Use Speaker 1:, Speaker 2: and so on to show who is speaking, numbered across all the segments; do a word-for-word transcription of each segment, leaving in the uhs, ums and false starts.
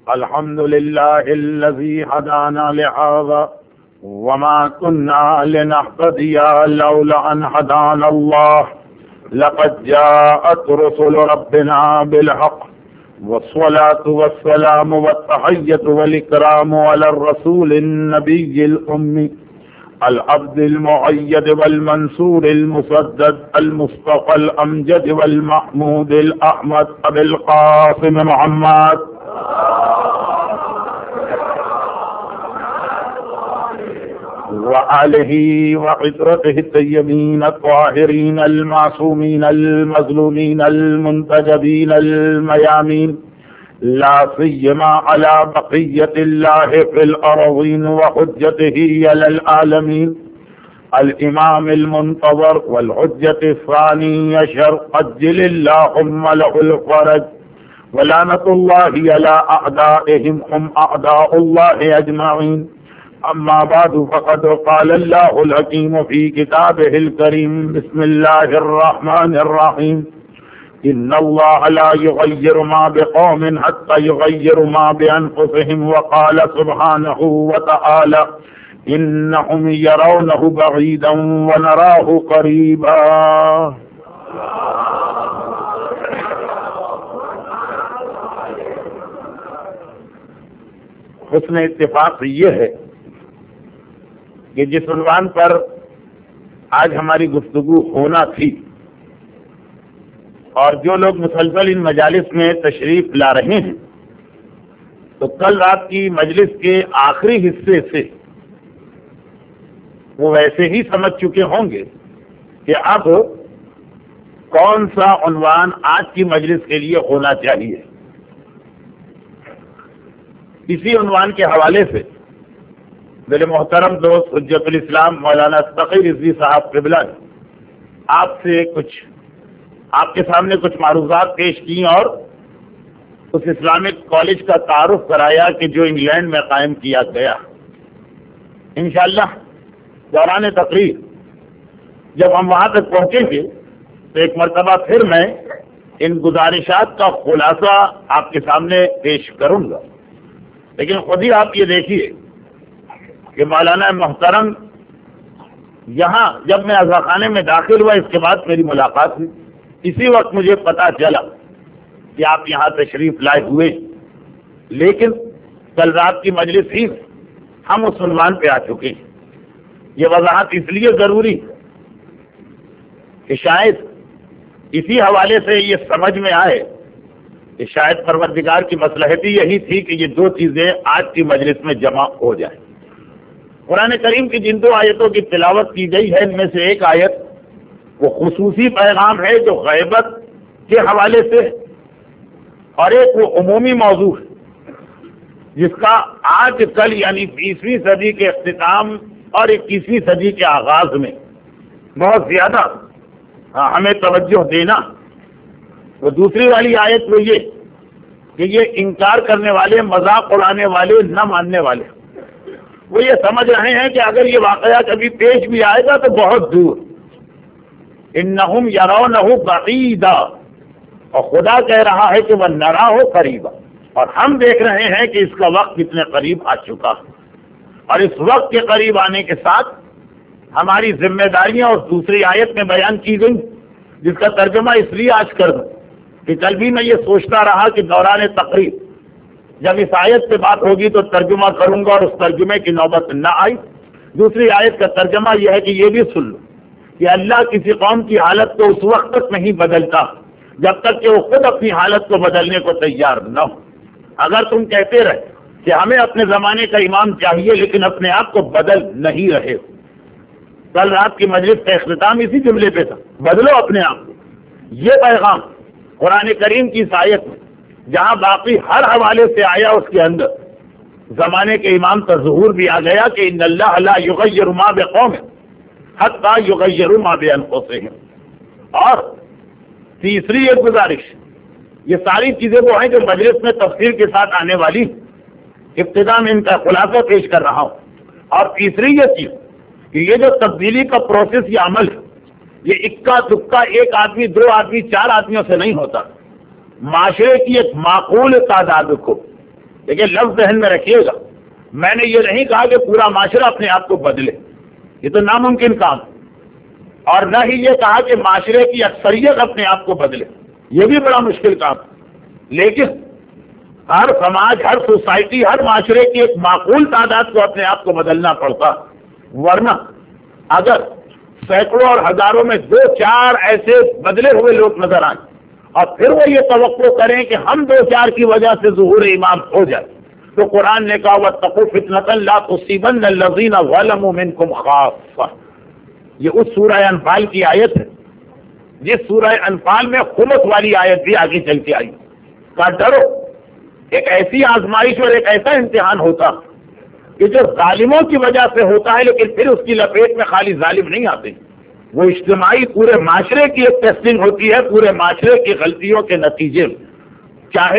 Speaker 1: الحمد لله الذي هدانا لهذا وما كنا لنهتدي لولا أن هدانا الله لقد جاءت رسل ربنا بالحق والصلاة والسلام والتحية والإكرام على الرسول النبي الأمي العبد المؤيد والمنصور المسدد المصطفى الأمجد والمحمود الأحمد أبي القاسم محمد وآله وعترته الطيبين الطاهرين المعصومين المظلومين المنتجبين الميامين لا سيما على بقية الله في الأرضين وحجته على العالمين الإمام المنتظر والحجة الثاني عشر عجل اللهم له الفرج ولعنة الله على أعدائهم هم أعداء الله أجمعين. أما بعد فقد قال الله الحكيم في كتابه الكريم بسم الله الرحمن الرحيم إن الله لا يغير ما بقوم حتى يغيروا ما بأنفسهم وقال سبحانه وتعالى إنهم يرونه بعيدا ونراه قريبا. حسن اتفاق یہ ہے کہ جس عنوان پر آج ہماری گفتگو ہونا تھی اور جو لوگ مسلسل ان مجالس میں تشریف لا رہے ہیں تو کل رات کی مجلس کے آخری حصے سے وہ ویسے ہی سمجھ چکے ہوں گے کہ اب کون سا عنوان آج کی مجلس کے لیے ہونا چاہیے. اسی عنوان کے حوالے سے میرے محترم دوست حجت الاسلام مولانا تقی رضوی صاحب قبلہ نے آپ سے کچھ آپ کے سامنے کچھ معروضات پیش کی اور اس اسلامک کالج کا تعارف کرایا کہ جو انگلینڈ میں قائم کیا گیا. انشاءاللہ دوران تقریر جب ہم وہاں تک پہنچیں گے تو ایک مرتبہ پھر میں ان گزارشات کا خلاصہ آپ کے سامنے پیش کروں گا. لیکن خود ہی آپ یہ دیکھیے کہ مولانا محترم یہاں جب میں عزاخانے میں داخل ہوا اس کے بعد میری ملاقات ہوئی. اسی وقت مجھے پتا چلا کہ آپ یہاں تشریف لائے ہوئے، لیکن کل رات کی مجلس ہی ہم اس عنوان پہ آ چکے ہیں. یہ وضاحت اس لیے ضروری کہ شاید اسی حوالے سے یہ سمجھ میں آئے کہ شاید پروردگار کی مصلحت ہی یہی تھی کہ یہ دو چیزیں آج کی مجلس میں جمع ہو جائیں. قرآن کریم کی جن دو آیتوں کی تلاوت کی گئی ہے ان میں سے ایک آیت وہ خصوصی پیغام ہے جو غیبت کے حوالے سے، اور ایک وہ عمومی موضوع ہے جس کا آج کل یعنی بیسویں صدی کے اختتام اور اکیسویں صدی کے آغاز میں بہت زیادہ ہمیں توجہ دینا. وہ دوسری والی آیت وہ یہ کہ یہ انکار کرنے والے، مذاق اڑانے والے، نہ ماننے والے وہ یہ سمجھ رہے ہیں کہ اگر یہ واقعہ کبھی پیش بھی آئے گا تو بہت دور. انہم یرونہ بعیدا، اور خدا کہہ رہا ہے کہ وہ نراہ قریبا، اور ہم دیکھ رہے ہیں کہ اس کا وقت کتنے قریب آ چکا. اور اس وقت کے قریب آنے کے ساتھ ہماری ذمہ داریاں اور دوسری آیت میں بیان کی گئی جس کا ترجمہ اس لیے آج کر دوں کہ کل بھی میں یہ سوچتا رہا کہ دوران تقریر جب اس آیت سے بات ہوگی تو ترجمہ کروں گا اور اس ترجمے کی نوبت نہ آئی. دوسری آیت کا ترجمہ یہ ہے کہ یہ بھی سن لو کہ اللہ کسی قوم کی حالت کو اس وقت تک نہیں بدلتا جب تک کہ وہ خود اپنی حالت کو بدلنے کو تیار نہ ہو. اگر تم کہتے رہے کہ ہمیں اپنے زمانے کا امام چاہیے لیکن اپنے آپ کو بدل نہیں رہے ہو. کل رات کی مجلس کا اختتام اسی جملے پہ تھا، بدلو اپنے آپ کو. یہ پیغام قرآن کریم کی آیت میں جہاں باقی ہر حوالے سے آیا اس کے اندر زمانے کے امام کا ظہور بھی آ گیا کہ ان اللہ لا یغیر ما بقوم حتی یغیروا ما بانفسہم. اور تیسری ایک گزارش، یہ ساری چیزیں وہ ہیں جو مجلس میں تفصیل کے ساتھ آنے والی، ابتدا میں ان کا خلاصہ پیش کر رہا ہوں. اور تیسری یہ چیز کہ یہ جو تبدیلی کا پروسیس یا عمل ہے یہ اکا دکا ایک آدمی، دو آدمی، چار آدمیوں سے نہیں ہوتا. معاشرے کی ایک معقول تعداد کو لیکن لفظ ذہن میں رکھیے گا، میں نے یہ نہیں کہا کہ پورا معاشرہ اپنے آپ کو بدلے، یہ تو ناممکن کام، اور نہ ہی یہ کہا کہ معاشرے کی اکثریت اپنے آپ کو بدلے، یہ بھی بڑا مشکل کام، لیکن ہر سماج، ہر سوسائٹی، ہر معاشرے کی ایک معقول تعداد کو اپنے آپ کو بدلنا پڑتا، ورنہ اگر سینکڑوں اور ہزاروں میں دو چار ایسے بدلے ہوئے لوگ نظر آئیں اور پھر وہ یہ توقع کریں کہ ہم دو چار کی وجہ سے ظہور امام ہو جائے، تو قرآن نے کہا وَاتَّقُوا فِتْنَةً لَا تُصِيبَنَّ الَّذِينَ ظَلَمُوا مِنكُمْ خَاصَّةً، یہ اس سورہ انفال کی آیت ہے جس سورہ انفال میں خلق والی آیت بھی آگے چل کے آئی، کہا ڈرو، ایک ایسی آزمائش اور ایک ایسا امتحان ہوتا کہ جو ظالموں کی وجہ سے ہوتا ہے، لیکن پھر اس کی لپیٹ میں خالی ظالم نہیں آتے، وہ اجتماعی پورے معاشرے کی ایک ٹیسٹنگ ہوتی ہے، پورے معاشرے کی غلطیوں کے نتیجے میں، چاہے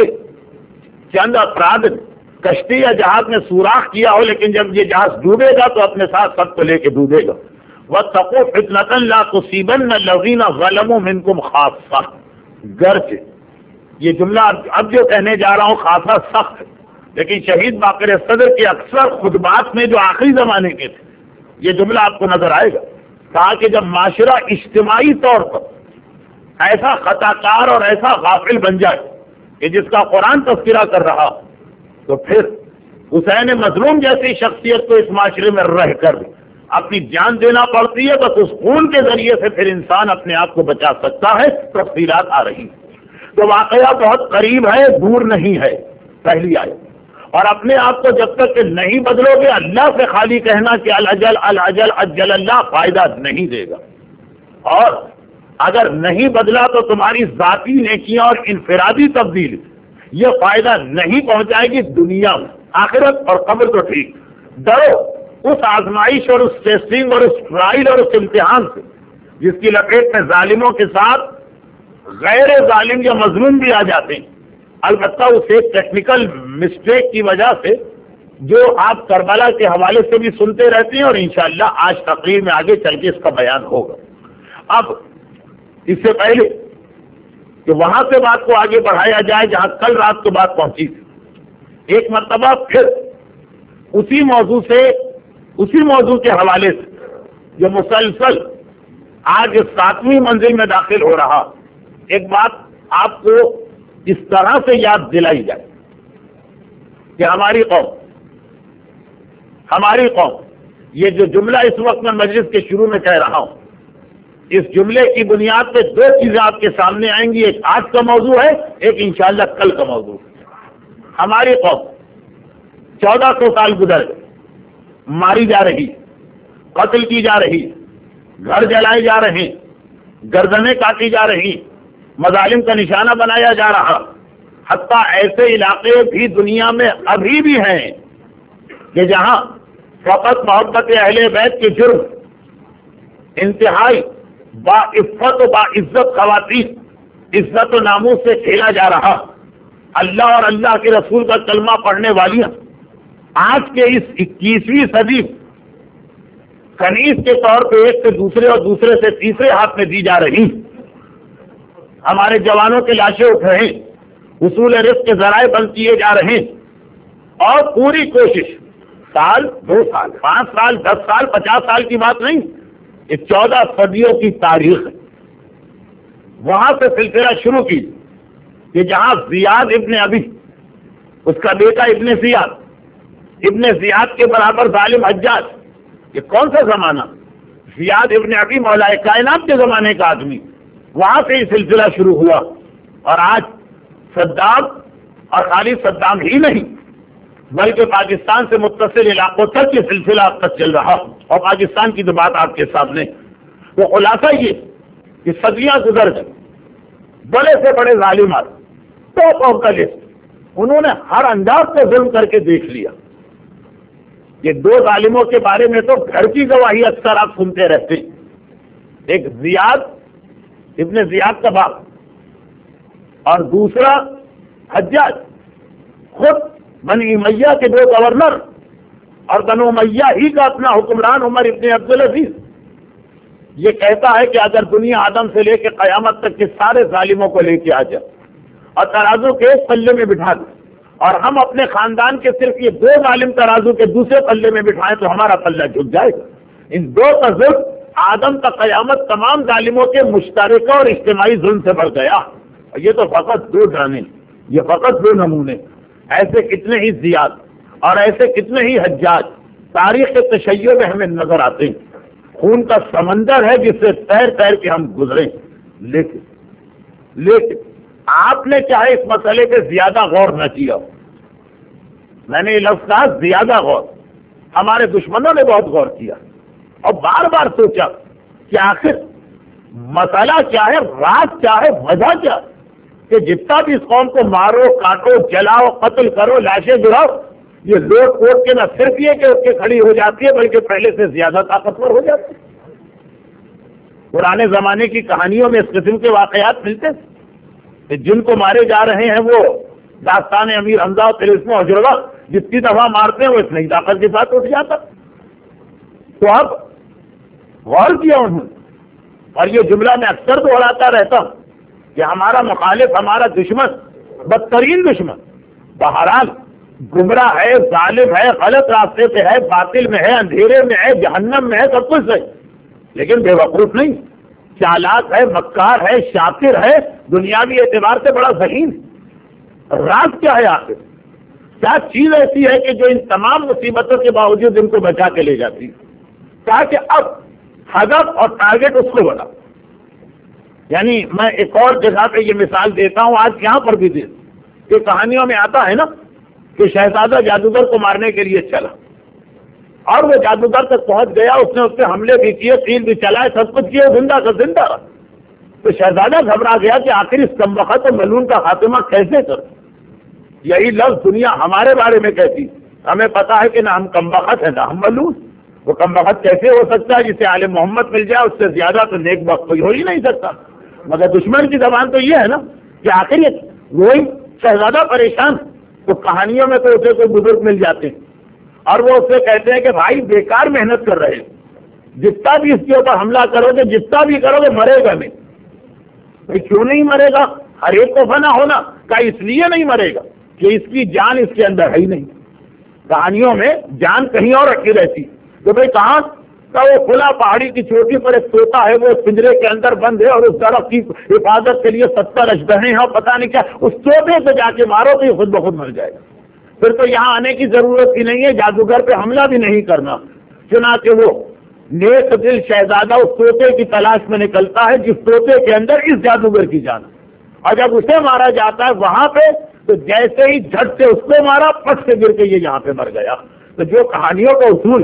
Speaker 1: چند افراد کشتی یا جہاز میں سوراخ کیا ہو، لیکن جب یہ جہاز ڈوبے گا تو اپنے ساتھ سب کو لے کے ڈوبے گا۔ وَاتَّقُوا فِتْنَةً لَا تُصِيبَنَّ الَّذِينَ ظَلَمُوا مِنكُمْ خَاصَّةً، گرچہ یہ جملہ اب جو کہنے جا رہا ہوں خاصا سخت ہے، لیکن شہید باقر صدر کے اکثر خطبات میں جو آخری زمانے کے تھے یہ جملہ آپ کو نظر آئے گا، کہا کہ جب معاشرہ اجتماعی طور پر ایسا خطا کار اور ایسا غافل بن جائے کہ جس کا قرآن تذکرہ کر رہا، تو پھر حسین مظلوم جیسی شخصیت کو اس معاشرے میں رہ کر اپنی جان دینا پڑتی ہے، بس اس خون کے ذریعے سے پھر انسان اپنے آپ کو بچا سکتا ہے۔ تفصیلات آ رہی ہیں، تو واقعہ بہت قریب ہے، دور نہیں ہے، پہلی آیت۔ اور اپنے آپ کو جب تک کہ نہیں بدلو گے، اللہ سے خالی کہنا کہ الاجل الاجل اجل اللہ فائدہ نہیں دے گا، اور اگر نہیں بدلا تو تمہاری ذاتی نیکیاں اور انفرادی تبدیلی یہ فائدہ نہیں پہنچائے گی دنیا میں، آخرت اور قبر تو ٹھیک۔ ڈرو اس آزمائش اور اس ٹیسٹنگ اور اس ٹرائل اور اس امتحان سے جس کی لپیٹ میں ظالموں کے ساتھ غیر ظالم یا مظلوم بھی آ جاتے ہیں، البتہ اس ایک ٹیکنیکل مسٹیک کی وجہ سے جو آپ کربلا کے حوالے سے بھی سنتے رہتے ہیں، اور انشاءاللہ آج تقریر میں آگے چل کے اس کا بیان ہوگا۔ اب اس سے پہلے کہ وہاں سے بات کو آگے بڑھایا جائے جہاں کل رات کو بات پہنچی تھی، ایک مرتبہ پھر اسی موضوع سے اسی موضوع کے حوالے سے جو مسلسل آج ساتویں منزل میں داخل ہو رہا، ایک بات آپ کو اس طرح سے یاد دلائی جائے کہ ہماری قوم ہماری قوم یہ جو جملہ اس وقت میں مجلس کے شروع میں کہہ رہا ہوں، اس جملے کی بنیاد پہ دو چیزیں آپ کے سامنے آئیں گی، ایک آج کا موضوع ہے، ایک انشاءاللہ کل کا موضوع ہے۔ ہماری قوم چودہ سو سال گزر گئے، ماری جا رہی، قتل کی جا رہی، گھر جلائے جا رہے، گردنیں کاٹی جا رہی، مظالم کا نشانہ بنایا جا رہا، حتیٰ ایسے علاقے بھی دنیا میں ابھی بھی ہیں کہ جہاں فقط محبت اہل بیت کے جرم انتہائی با عفت و با عزت خواتین عزت و ناموس سے کھیلا جا رہا، اللہ اور اللہ کے رسول کا کلمہ پڑھنے والیاں آج کے اس اکیسویں صدی کنیز کے طور پہ ایک سے دوسرے اور دوسرے سے تیسرے ہاتھ میں دی جا رہی، ہمارے جوانوں کے لاشیں اٹھ رہے، حصول رزق کے ذرائع بند کیے جا رہے، اور پوری کوشش سال دو سال پانچ سال دس سال پچاس سال کی بات نہیں، یہ چودہ صدیوں کی تاریخ ہے۔ وہاں سے سلسلہ شروع کی کہ جہاں زیاد ابن ابی، اس کا بیٹا ابن زیاد، ابن زیاد کے برابر ظالم حجاج، یہ کون سا زمانہ؟ زیاد ابن ابی مولا کائنات کے زمانے کا آدمی، وہاں سے یہ سلسلہ شروع ہوا، اور آج صدام، اور خالی صدام ہی نہیں بلکہ پاکستان سے متصل علاقوں تک یہ سلسلہ اب تک چل رہا، اور پاکستان کی تو بات آپ کے سامنے، وہ خلاصہ یہ کہ صدیاں گزر گئے، بڑے سے بڑے ظالمات ٹاپ آف دا لسٹ، انہوں نے ہر انداز سے ظلم کر کے دیکھ لیا۔ یہ دو ظالموں کے بارے میں تو گھر کی گواہی اکثر آپ سنتے رہتے ہیں، ایک زیاد ابن زیاد کا باپ، اور دوسرا حجاج، خود بنی امیہ کے دو گورنر اور بنو امیہ ہی کا اپنا حکمران عمر ابن عبدالعزیز، یہ کہتا ہے کہ اگر دنیا آدم سے لے کے قیامت تک کے سارے ظالموں کو لے کے آ جائے اور ترازو کے ایک پلے میں بٹھا دے اور ہم اپنے خاندان کے صرف یہ دو ظالم ترازو کے دوسرے پلے میں بٹھائیں تو ہمارا پلہ جھک جائے گا. ان دو کا ظلم آدم تا قیامت تمام ظالموں کے مشترکہ اور اجتماعی ظلم سے بڑھ گیا. یہ تو فقط دو ڈرانے، یہ فقط دو نمونے، ایسے کتنے ہی زیاد اور ایسے کتنے ہی حجاج تاریخ کے تشیع میں ہمیں نظر آتے ہیں. خون کا سمندر ہے جس سے تیر تیر کے ہم گزرے. لیکن لیکن آپ نے چاہے اس مسئلے پہ زیادہ غور نہ کیا، میں نے یہ لفظ کہا زیادہ غور، ہمارے دشمنوں نے بہت غور کیا اور بار بار سوچا کہ آخر مسئلہ کیا ہے، راز کیا ہے، وجہ کیا، کہ جتنا بھی اس قوم کو مارو کاٹو جلاؤ قتل کرو لاشیں گراؤ، یہ لوٹ کوٹ کے نہ صرف یہ کہ اس کے کھڑی ہو جاتی ہے بلکہ پہلے سے زیادہ طاقتور ہو جاتی ہے. پرانے زمانے کی کہانیوں میں اس قسم کے واقعات ملتے ہیں. جن کو مارے جا رہے ہیں وہ داستان امیر حمزہ اور طلسم عجربہ جتنی دفعہ مارتے ہیں وہ اتنی طاقت کے ساتھ اٹھ جاتا. تو اب غور کیا انہوں نے، اور یہ جملہ میں اکثر دہراتا رہتا ہوں کہ ہمارا مخالف، ہمارا دشمن، بدترین دشمن بہرحال گمراہ ہے، ظالم ہے، غلط راستے پہ ہے، باطل میں ہے، اندھیرے میں ہے، جہنم میں ہے، سب کچھ ہے، لیکن بے وقوف نہیں، چالاک ہے، مکار ہے، شاطر ہے، دنیاوی اعتبار سے بڑا ذہین. راز کیا ہے آخر؟ کیا چیز ایسی ہے کہ جو ان تمام مصیبتوں کے باوجود ان کو بچا کے لے جاتی ہے؟ کہا کہ اب ہدف اور ٹارگٹ اس کو بنا. یعنی میں ایک اور جگہ پہ یہ مثال دیتا ہوں، آج یہاں پر بھی دے، کہ کہانیوں میں آتا ہے نا کہ شہزادہ جادوگر کو مارنے کے لیے چلا اور وہ جادوگر تک پہنچ گیا، اس نے اس پہ حملے بھی کیے، تیر بھی چلائے، سب کچھ کیے، زندہ کا زندہ رہا. تو شہزادہ گھبرا گیا کہ آخر اس کمبخت اور ملعون کا خاتمہ کیسے کروں. یہی لفظ دنیا ہمارے بارے میں کہتی، ہمیں پتا ہے کہ نہ ہم کمبخت ہیں نہ ہم ملعون. وہ کمبخت کیسے ہو سکتا ہے؟ جسے عالم محمد مل جائے اس سے زیادہ تو نیک بخت کوئی ہو ہی نہیں سکتا. مگر دشمن کی زبان تو یہ ہے نا کہ آخر یہ وہی شہزادہ پریشان. تو کہانیوں میں تو اسے کوئی بزرگ مل جاتے ہیں اور وہ اسے کہتے ہیں کہ بھائی بیکار محنت کر رہے ہیں، جتنا بھی اس کے اوپر حملہ کرو گے، جتنا بھی کرو گے، مرے گا نہیں. بھائی کیوں نہیں مرے گا؟ ہر ایک کو فنا ہونا کا اس لیے نہیں مرے گا کہ اس کی جان اس کے اندر ہے ہی نہیں. کہانیوں میں جان کہیں اور رکھی رہتی. تو بھائی کہاں کا وہ کھلا پہاڑی کی چوٹی پر ایک طوطا ہے، وہ پنجرے کے اندر بند ہے اور اس درخت کی حفاظت کے لیے ستر اژدہیں ہیں اور پتہ نہیں کیا، اس طوطے سے جا کے مارو تو یہ خود بخود مر جائے گا. پھر تو یہاں آنے کی ضرورت ہی نہیں ہے، جادوگر پہ حملہ بھی نہیں کرنا. چنانچہ وہ نیک دل شہزادہ اس طوطے کی تلاش میں نکلتا ہے جس طوطے کے اندر اس جادوگر کی جان، اور جب اسے مارا جاتا ہے وہاں پہ تو جیسے ہی جھٹ سے اس کو مارا، پٹ سے گر کے یہ یہاں پہ مر گیا. تو جو کہانیوں کا اصول،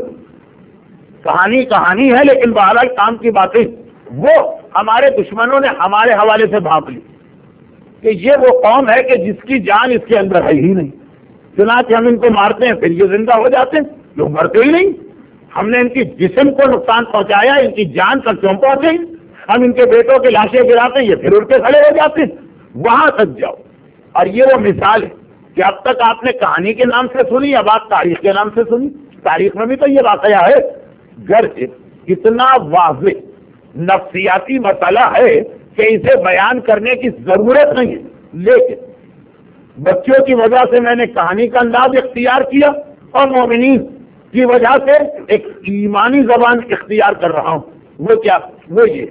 Speaker 1: کہانی کہانی ہے لیکن بہرحال کام کی باتیں، وہ ہمارے دشمنوں نے ہمارے حوالے سے بھانپ لی کہ یہ وہ قوم ہے کہ جس کی جان اس کے اندر ہے ہی نہیں. چنانچہ ہم ان کو مارتے ہیں پھر یہ زندہ ہو جاتے ہیں، لوگ مرتے ہی نہیں. ہم نے ان کی جسم کو نقصان پہنچایا، ان کی جان تک کیوں پہنچے؟ ہم ان کے بیٹوں کے لاشیں گراتے ہیں، یہ پھر اٹھ کے کھڑے ہو جاتے ہیں. وہاں تک جاؤ. اور یہ وہ مثال ہے کہ اب تک آپ نے کہانی کے نام سے سنی، اب آپ تاریخ کے نام سے سنی. تاریخ میں بھی تو یہ واقعہ ہے، گرچہ کتنا واضح نفسیاتی مسئلہ ہے کہ اسے بیان کرنے کی ضرورت نہیں ہے، لیکن بچوں کی وجہ سے میں نے کہانی کا انداز اختیار کیا اور مومنین کی وجہ سے ایک ایمانی زبان اختیار کر رہا ہوں. وہ کیا؟ وہ یہ،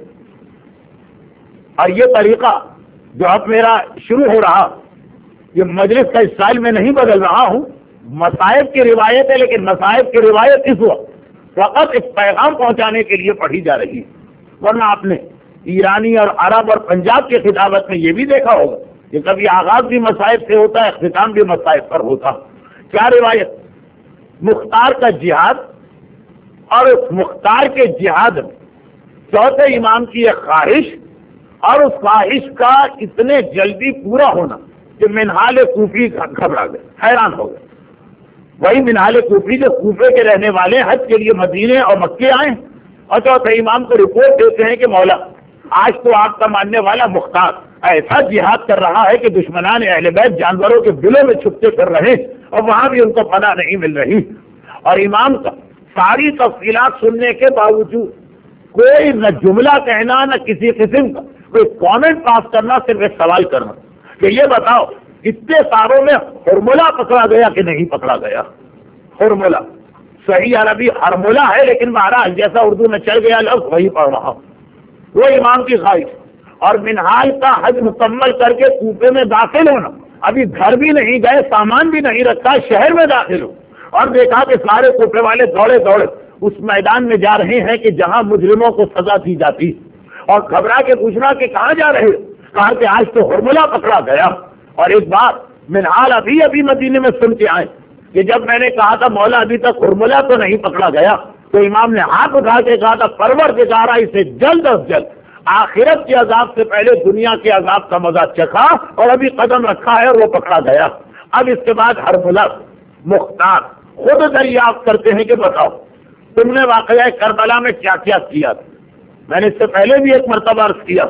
Speaker 1: اور یہ طریقہ جو اب میرا شروع ہو رہا، یہ مجلس کا اسٹائل میں نہیں بدل رہا ہوں. مصائب کی روایت ہے، لیکن مصائب کی روایت اس وقت فقط ایک پیغام پہنچانے کے لیے پڑھی جا رہی ہے. ورنہ آپ نے ایرانی اور عرب اور پنجاب کی خطابت میں یہ بھی دیکھا ہوگا کہ کبھی آغاز بھی مصائب سے ہوتا ہے، اختتام بھی مصائب پر ہوتا. کیا روایت؟ مختار کا جہاد، اور اس مختار کے جہاد میں چوتھے امام کی ایک خواہش، اور اس خواہش کا اتنے جلدی پورا ہونا کہ منہال کوفی گھبرا گئے، حیران ہو گئے. وہی منہال کوفی جو کوفے کے رہنے والے حج کے لیے مدینے اور مکے آئے اور چوتھے امام کو رپورٹ دیتے ہیں کہ مولا آج تو آپ کا ماننے والا مختار ایسا جہاد کر رہا ہے کہ دشمنان اہل بیت جانوروں کے دلوں میں چھپتے کر رہے اور وہاں بھی ان کو پناہ نہیں مل رہی. اور امام کا ساری تفصیلات سننے کے باوجود کوئی نہ جملہ کہنا، نہ کسی قسم کا کوئی کامنٹ پاس کرنا، صرف ایک سوال کرنا کہ یہ بتاؤ اتنے ساروں میں ہرملہ پکڑا گیا کہ نہیں پکڑا گیا؟ ہرملہ صحیح عربی ہرملہ ہے، لیکن مہاراج جیسا اردو میں چل گیا لفظ وہی پڑھ رہا ہوں۔ وہ امام کی خواہش اور منہال کا حج مکمل کر کے کوفے میں داخل ہونا، ابھی گھر بھی نہیں گئے، سامان بھی نہیں رکھا، شہر میں داخل ہو اور دیکھا کہ سارے کوفے والے دوڑے دوڑے اس میدان میں جا رہے ہیں کہ جہاں مجرموں کو سزا دی جاتی، اور گھبرا کے پوچھنا کہ کہاں جا رہے؟ کہا کہ آج تو ہرملہ پکڑا گیا۔ اور ایک بات منہال ابھی ابھی مدینے میں سن کے آئے کہ جب میں نے کہا تھا مولا ابھی تک ہرملہ تو نہیں پکڑا گیا، تو امام نے ہاتھ اٹھا کے کہا تھا پروردگارا اسے جلد از جلد آخرت کے عذاب سے پہلے دنیا کے عذاب کا مزہ چکھا، اور ابھی قدم رکھا ہے اور وہ پکڑا گیا۔ اب اس کے بعد ہرملہ مختار خود دریافت کرتے ہیں کہ بتاؤ تم نے واقعہ کربلا میں کیا کیا کیا تھا؟ میں نے اس سے پہلے بھی ایک مرتبہ عرض کیا،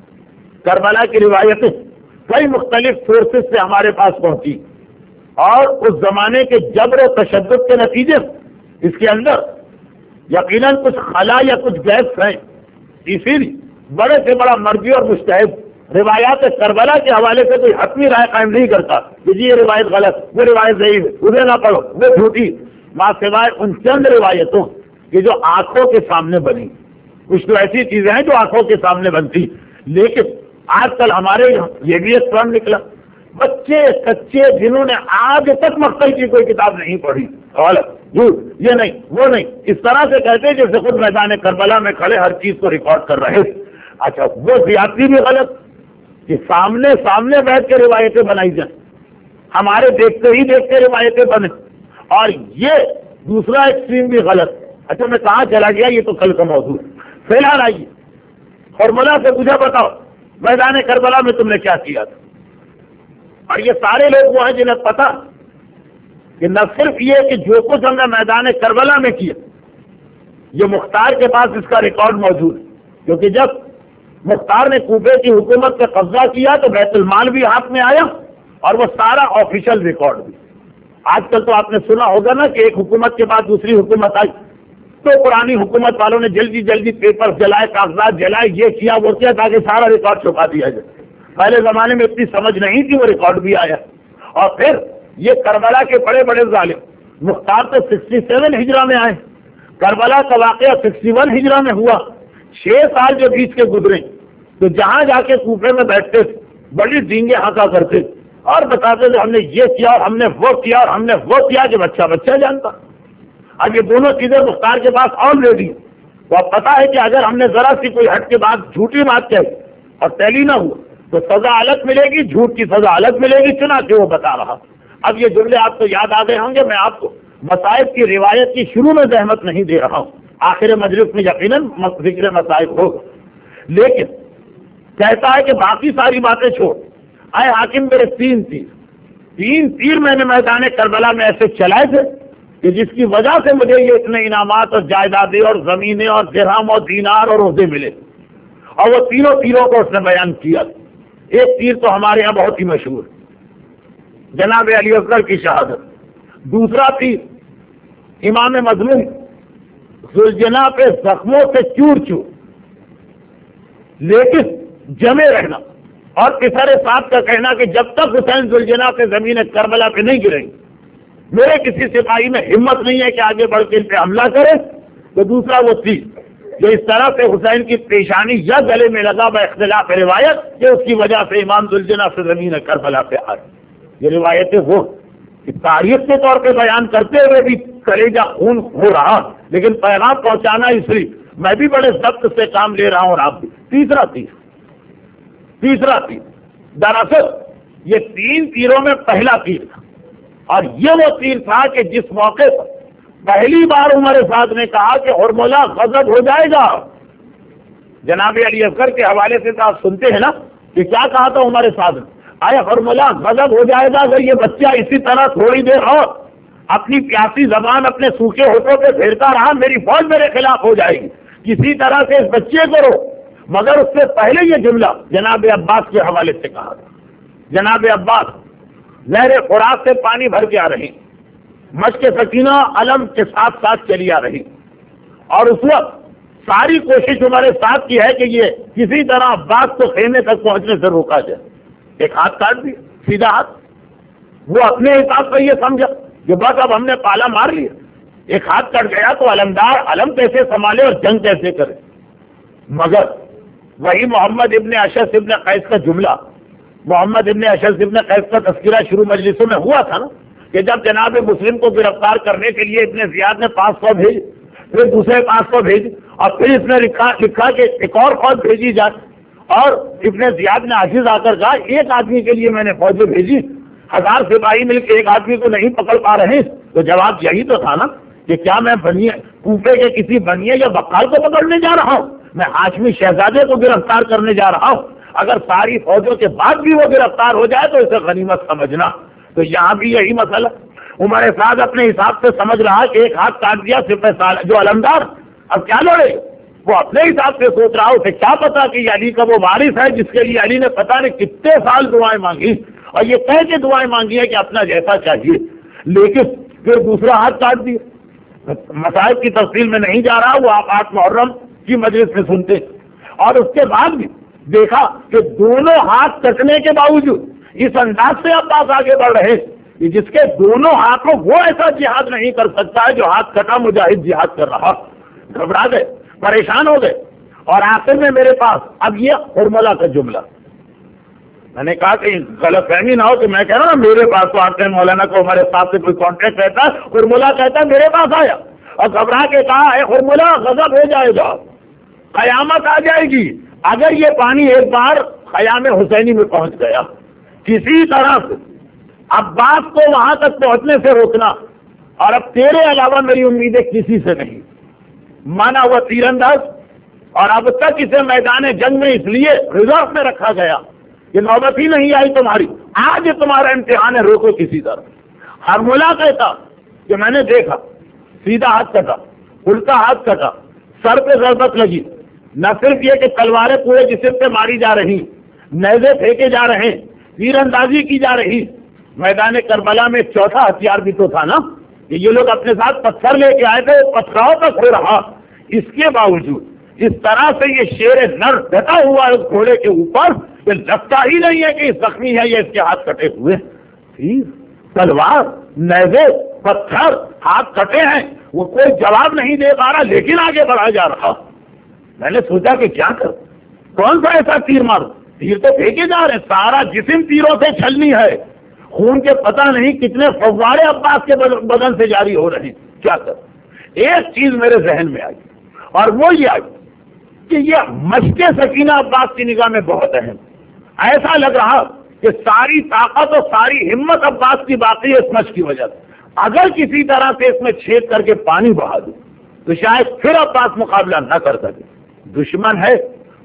Speaker 1: کربلا کی روایتیں کئی مختلف سورسز سے ہمارے پاس پہنچی، اور اس زمانے کے جبر و تشدد کے نتیجے اس کے اندر یقیناً کچھ خلا یا کچھ گیس ہیں، اسی لیے بڑے سے بڑا مرضی اور مجتہد روایات کربلا کے حوالے سے کوئی حتمی رائے قائم نہیں کرتا کہ جی یہ روایت غلط، وہ روایت ضعیف ہے، اسے نہ پڑھو، وہ جھوٹی، ماں سوائے ان چند روایتوں کہ جو آنکھوں کے سامنے بنی۔ کچھ تو ایسی چیزیں ہیں جو آنکھوں کے سامنے بنتی، لیکن آج کل ہمارے یہاں یہ بھی ایک فرم نکلا، بچے کچے جنہوں نے آج تک مقتل کی کوئی کتاب نہیں پڑھی، غلط، جھوٹ، یہ نہیں وہ نہیں، اس طرح سے کہتے جیسے خود میدان کربلا میں کھڑے ہر چیز کو ریکارڈ کر رہے۔ اچھا وہ زیادتی بھی غلط کہ سامنے سامنے بیٹھ کے روایتیں بنائی جائیں، ہمارے دیکھتے ہی دیکھتے روایتیں بنے، اور یہ دوسرا ایکسٹریم بھی غلط۔ اچھا میں کہاں چلا گیا، یہ تو کل کا موضوع ہے۔ فی الحال آئیے فارمولا سے مجھے بتاؤ میدان کربلا میں تم نے کیا کیا تھا؟ اور یہ سارے لوگ وہ ہیں جنہیں پتا کہ نہ صرف یہ کہ جو کچھ ہم نے میدان کربلا میں کیا، یہ مختار کے پاس اس کا ریکارڈ موجود ہے، کیونکہ جب مختار نے کوفے کی حکومت پہ قبضہ کیا تو بیت المال بھی ہاتھ میں آیا، اور وہ سارا آفیشیل ریکارڈ بھی۔ آج کل تو آپ نے سنا ہوگا نا کہ ایک حکومت کے بعد دوسری حکومت آئی تو پرانی حکومت والوں نے جلدی جلدی پیپر جلائے، کاغذات جلائے، یہ کیا وہ کیا، تاکہ سارا ریکارڈ چھپا دیا جائے۔ پہلے زمانے میں اتنی سمجھ نہیں تھی، وہ ریکارڈ بھی آیا۔ اور پھر یہ کربلا کے بڑے بڑے ظالم، مختار تو سکسٹی سیون ہجرہ میں آئے، کربلا کا واقعہ سکسٹی ون ہجرہ میں ہوا، چھ سال جو بیچ کے گزرے، تو جہاں جا کے کوفے میں بیٹھتے تھے بڑی ڈینگیں ہانکا کرتے اور بتاتے تھے ہم نے یہ کیا اور ہم نے وہ کیا اور ہم نے وہ کیا، کہ بچہ بچہ جانتا۔ اب یہ دونوں چیزیں مختار کے پاس آلریڈی ہیں، تو اب پتا ہے کہ اگر ہم نے ذرا سی کوئی ہٹ کے بعد جھوٹی بات کہی اور ٹیلی نہ ہوا تو سزا الگ ملے گی، جھوٹ کی سزا الگ ملے گی، چنانچہ وہ بتا رہا۔ اب یہ جملے آپ کو یاد آ گئے ہوں گے، میں آپ کو مصائب کی روایت کی شروع میں زحمت نہیں دے رہا ہوں، آخر مجلس میں یقیناً ذکر مصائب ہوگا، لیکن کہتا ہے کہ باقی ساری باتیں چھوڑ، اے حاکم میرے تین تیر تین تیر میں نے میدان کربلا میں ایسے چلائے تھے کہ جس کی وجہ سے مجھے یہ اتنے انعامات اور جائیدادیں اور زمینیں اور درہم اور دینار اور عہدے ملے، اور وہ تینوں تیروں کو اس نے بیان کیا۔ ایک تیر تو ہمارے یہاں بہت ہی مشہور، جناب علی اصغر کی شہادت۔ دوسرا تیر امام مظلوم ذوالجناح پہ زخموں سے چور چور لیکن جمے رہنا، اور پسر صاحب کا کہنا کہ جب تک حسین ذوالجناح پہ زمین کربلا پہ نہیں گریں گے میرے کسی سپاہی میں ہمت نہیں ہے کہ آگے بڑھ کے ان پہ حملہ کرے۔ تو دوسرا وہ تیر جو اس طرح سے حسین کی پیشانی یا گلے میں لگا با اختلاف روایت کہ اس کی وجہ سے امام ذوالجناح سے زمین کربلا پہ آئے۔ یہ روایتیں وہ تاریخ کے طور پہ بیان کرتے ہوئے بھی کلیجہ خون ہو رہا، لیکن پیغام پہنچانا اس لیے میں بھی بڑے ضبط سے کام لے رہا ہوں اور آپ بھی۔ تیسرا تیر تیسرا تیر دراصل یہ تین تیروں میں پہلا تیر تھا، اور یہ وہ تیر تھا کہ جس موقع پر پہلی بار عمر سعد نے کہا کہ ہرملہ غضب ہو جائے گا۔ جناب علی اصغر کے حوالے سے تو آپ سنتے ہیں نا کہ کیا کہا تھا عمر سعد نے، آیا ہرملہ غضب ہو جائے گا اگر یہ بچہ اسی طرح تھوڑی دیر اور اپنی پیاسی زبان اپنے سوکھے ہوٹوں پہ پھیرتا رہا میری فوج میرے خلاف ہو جائے گی، کسی طرح سے اس بچے کو رو۔ مگر اس سے پہلے یہ جملہ جناب عباس کے حوالے سے کہا تھا۔ جناب عباس نہر فرات سے پانی بھر کے آ رہی، مشق سکینہ علم کے ساتھ ساتھ چلی آ رہی، اور اس وقت ساری کوشش ہمارے ساتھ کی ہے کہ یہ کسی طرح عباس کو خیمے تک پہنچنے سے روکا جائے۔ ایک ہاتھ کاٹ دیا، سیدھا ہاتھ، وہ اپنے حساب سے یہ سمجھا کہ بس اب ہم نے پالا مار لیا، ایک ہاتھ کٹ گیا تو علمدار علم کیسے سنبھالے اور جنگ کیسے کرے. مگر وہی محمد ابن اشعث ابن قیس کا جملہ، محمد ابن اشعث ابن قیس کا تذکرہ شروع مجلسوں میں ہوا تھا نا، کہ جب جناب مسلم کو گرفتار کرنے کے لیے ابن زیاد نے پانچ سو بھیج، پھر دوسرے پانچ سو بھیج، اور پھر اس نے لکھا لکھا کہ ایک اور فوج بھیجی جائے، اور ابن زیاد نے عاجز آ کر کہا ایک آدمی کے لیے میں نے فوج بھیجی، ہزار سپاہی مل کے ایک آدمی کو نہیں پکڑ پا رہے. تو جواب یہی تو تھا نا کہ کیا میں بنیے کوفے کے کسی بنیے یا بقال کو پکڑنے جا رہا ہوں؟ میں ہاشمی شہزادے کو گرفتار کرنے جا رہا ہوں. اگر ساری فوجوں کے بعد بھی وہ گرفتار ہو جائے تو اسے غنیمت سمجھنا. تو یہاں بھی یہی مسئلہ، عمر سعد اپنے حساب سے سمجھ رہا کہ ایک ہاتھ کاٹ دیا سپہ سالار جو علمدار، اب کیا لڑے؟ وہ اپنے حساب سے سوچ رہا، اسے کیا پتا کہ علی کا وہ وارث ہے جس کے لیے علی نے پتہ نہیں کتنے سال دعائیں مانگی، اور یہ کہہ کے دعائیں مانگی ہے کہ اپنا جیسا چاہیے، لیکن پھر دوسرا ہاتھ کاٹ دیا. مسائل کی تفصیل میں نہیں جا رہا، وہ آپ آٹھ محرم کی مجلس میں سنتے. اور اس کے بعد بھی دیکھا کہ دونوں ہاتھ کٹنے کے باوجود اس انداز سے عباس آگے بڑھ رہے کہ جس کے دونوں ہاتھوں وہ ایسا جہاد نہیں کر سکتا ہے جو ہاتھ کٹا مجاہد جہاد کر رہا. گھبرا گئے، پریشان ہو گئے. اور آخر میں میرے پاس اب یہ حرملہ کا جملہ، میں نے کہا کہ غلط فہمی نہ ہو کہ میں کہہ رہا ہوں میرے پاس تو آتے ہیں مولانا کو ہمارے ساتھ سے کوئی کانٹیکٹ رہتا ہے. حرملہ کہتا ہے میرے پاس آیا اور گھبرا کے کہا اے حرملہ غضب ہو جائے گا، قیامت آ جائے گی اگر یہ پانی ایک بار خیام حسینی میں پہنچ گیا. کسی طرح سے عباس کو وہاں تک پہنچنے سے روکنا، اور اب تیرے علاوہ میری امیدیں کسی سے نہیں. مانا ہوا تیر انداز، اور اب تک اسے میدان جنگ میں اس لیے ریزرو میں رکھا گیا کہ نوبت ہی نہیں آئی تمہاری، آج تمہارا امتحان ہے، روکو کسی طرح. حرملہ کہتا کہ میں نے دیکھا سیدھا ہاتھ کٹا، الٹا ہاتھ کٹا، سر پہ ضربت لگی. نہ صرف یہ کہ تلواریں پورے جسم پہ ماری جا رہی، نیزے پھینکے جا رہے، تیر اندازی کی جا رہی. میدان کربلا میں چوتھا ہتھیار بھی تو تھا نا کہ یہ لوگ اپنے ساتھ پتھر لے کے آئے تھے، پتھراؤ تک ہو رہا. اس کے باوجود اس طرح سے یہ شیر نر ڈٹا ہوا ہے اس گھوڑے کے اوپر کہ لگتا ہی نہیں ہے کہ یہ زخمی ہے یا اس کے ہاتھ کٹے ہوئے. تیر، تلوار، نیزے، پتھر، ہاتھ کٹے ہیں، وہ کوئی جواب نہیں دے پا رہا لیکن آگے بڑھا جا رہا. میں نے سوچا کہ کیا کر، کون سا ایسا تیر مارو؟ تیر تو پھینکے جا رہے، سارا جسم تیروں سے چھلنی ہے، خون کے پتہ نہیں کتنے فوارے عباس کے بدن سے جاری ہو رہے ہیں. کیا کر؟ ایک چیز میرے ذہن میں آئی، اور وہ یہ آئی کہ یہ مشق سکینہ عباس کی نگاہ میں بہت اہم. ایسا لگ رہا کہ ساری طاقت اور ساری ہمت عباس کی باقی ہے اس مشق کی وجہ سے. اگر کسی طرح سے اس میں چھید کر کے پانی بہا دوں تو شاید پھر عباس مقابلہ نہ کر سکے. دشمن ہے،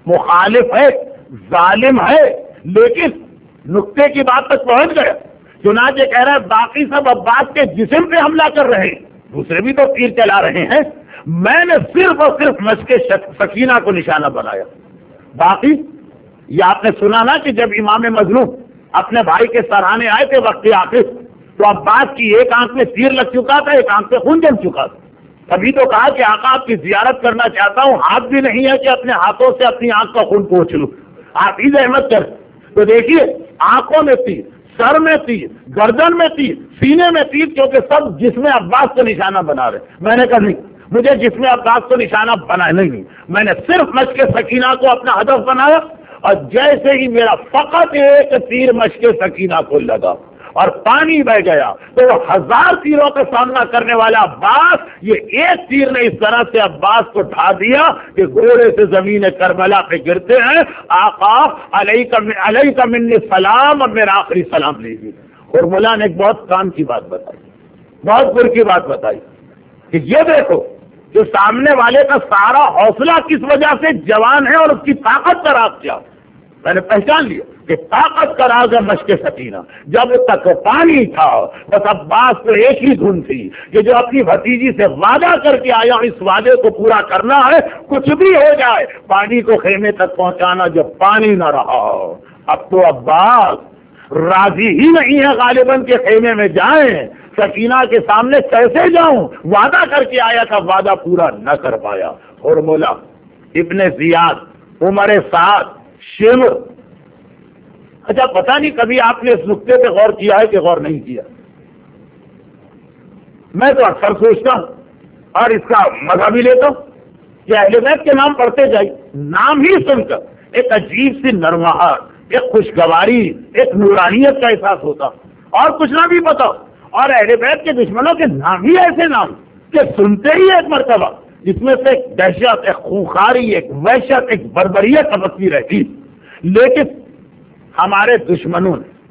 Speaker 1: مخالف ہے، ظالم ہے، لیکن نقطے کی بات تک پہنچ گیا. چنانچہ کہہ رہا ہے باقی سب عباس کے جسم پہ حملہ کر رہے ہیں، دوسرے بھی تو تیر چلا رہے ہیں، میں نے صرف اور صرف مشق سکینہ کو نشانہ بنایا. باقی یہ آپ نے سنا نا کہ جب امام مظلوم اپنے بھائی کے سرانے آئے تھے وقت آخر، تو عباس کی ایک آنکھ میں تیر لگ چکا تھا، ایک آنکھ سے خون جم چکا تھا. تبھی تو کہا کہ آقا آپ کی زیارت کرنا چاہتا ہوں، ہاتھ بھی نہیں ہے کہ اپنے ہاتھوں سے اپنی آنکھ کا خون پوچھ لوں، آپ ہی احمد کر. تو دیکھیے آنکھوں میں تیر، سر میں تیر، گردن میں تیر، سینے میں تیر، کیونکہ سب جسم عباس کو نشانہ بنا رہے. میں نے کہا نہیں، مجھے جسم عباس کو نشانہ بنا نہیں، میں نے صرف مشق سکینہ کو اپنا ہدف بنایا. اور جیسے ہی میرا فقط ایک تیر مشق سکینہ کو لگا اور پانی بہ گیا تو وہ ہزار تیروں کا سامنا کرنے والا عباس، یہ ایک تیر نے اس طرح سے عباس کو ڈھا دیا کہ گھوڑے سے زمین کربلا پہ گرتے ہیں. آقا علیک منی سلام، اب میرا آخری سلام لیجیے. اور مولا نے ایک بہت کام کی بات بتائی، بہت بر کی بات بتائی کہ یہ دیکھو جو سامنے والے کا سارا حوصلہ کس وجہ سے جوان ہے اور اس کی طاقت کا راز کیا. میں نے پہچان لیا کہ طاقت کا راز ہے مشق سکینہ. جب تک پانی تھا بس عباس کو ایک ہی دھن تھی کہ جو اپنی بھتیجی سے وعدہ کر کے آیا اس وعدے کو پورا کرنا ہے، کچھ بھی ہو جائے پانی کو خیمے تک پہنچانا. جب پانی نہ رہا اب تو عباس راضی ہی نہیں ہے غالباً کے خیمے میں جائیں. سکینہ کے سامنے کیسے جاؤں؟ وعدہ کر کے آیا تھا، وعدہ پورا نہ کر پایا. اور مولا ابن زیاد، عمر سعد، شمر، اچھا پتہ نہیں کبھی آپ نے اس نقطے پہ غور کیا ہے کہ غور نہیں کیا؟ میں تو اکثر سوچتا ہوں اور اس کا مزہ بھی لیتا ہوں کہ اہل بیت کے نام پڑھتے جائیں، نام ہی سن کر ایک عجیب سی نرماہٹ، ایک خوشگواری، ایک نورانیت کا احساس ہوتا، اور کچھ نہ بھی پتا، اور اہل بیت کے دشمنوں کے نام ہی ایسے نام کہ سنتے ہی ایک مرتبہ جس میں سے ایک دہشت، ایک خونخاری، ایک وحشت، ایک بربریت سمجھتی رہتی۔ لیکن ہمارے دشمنوں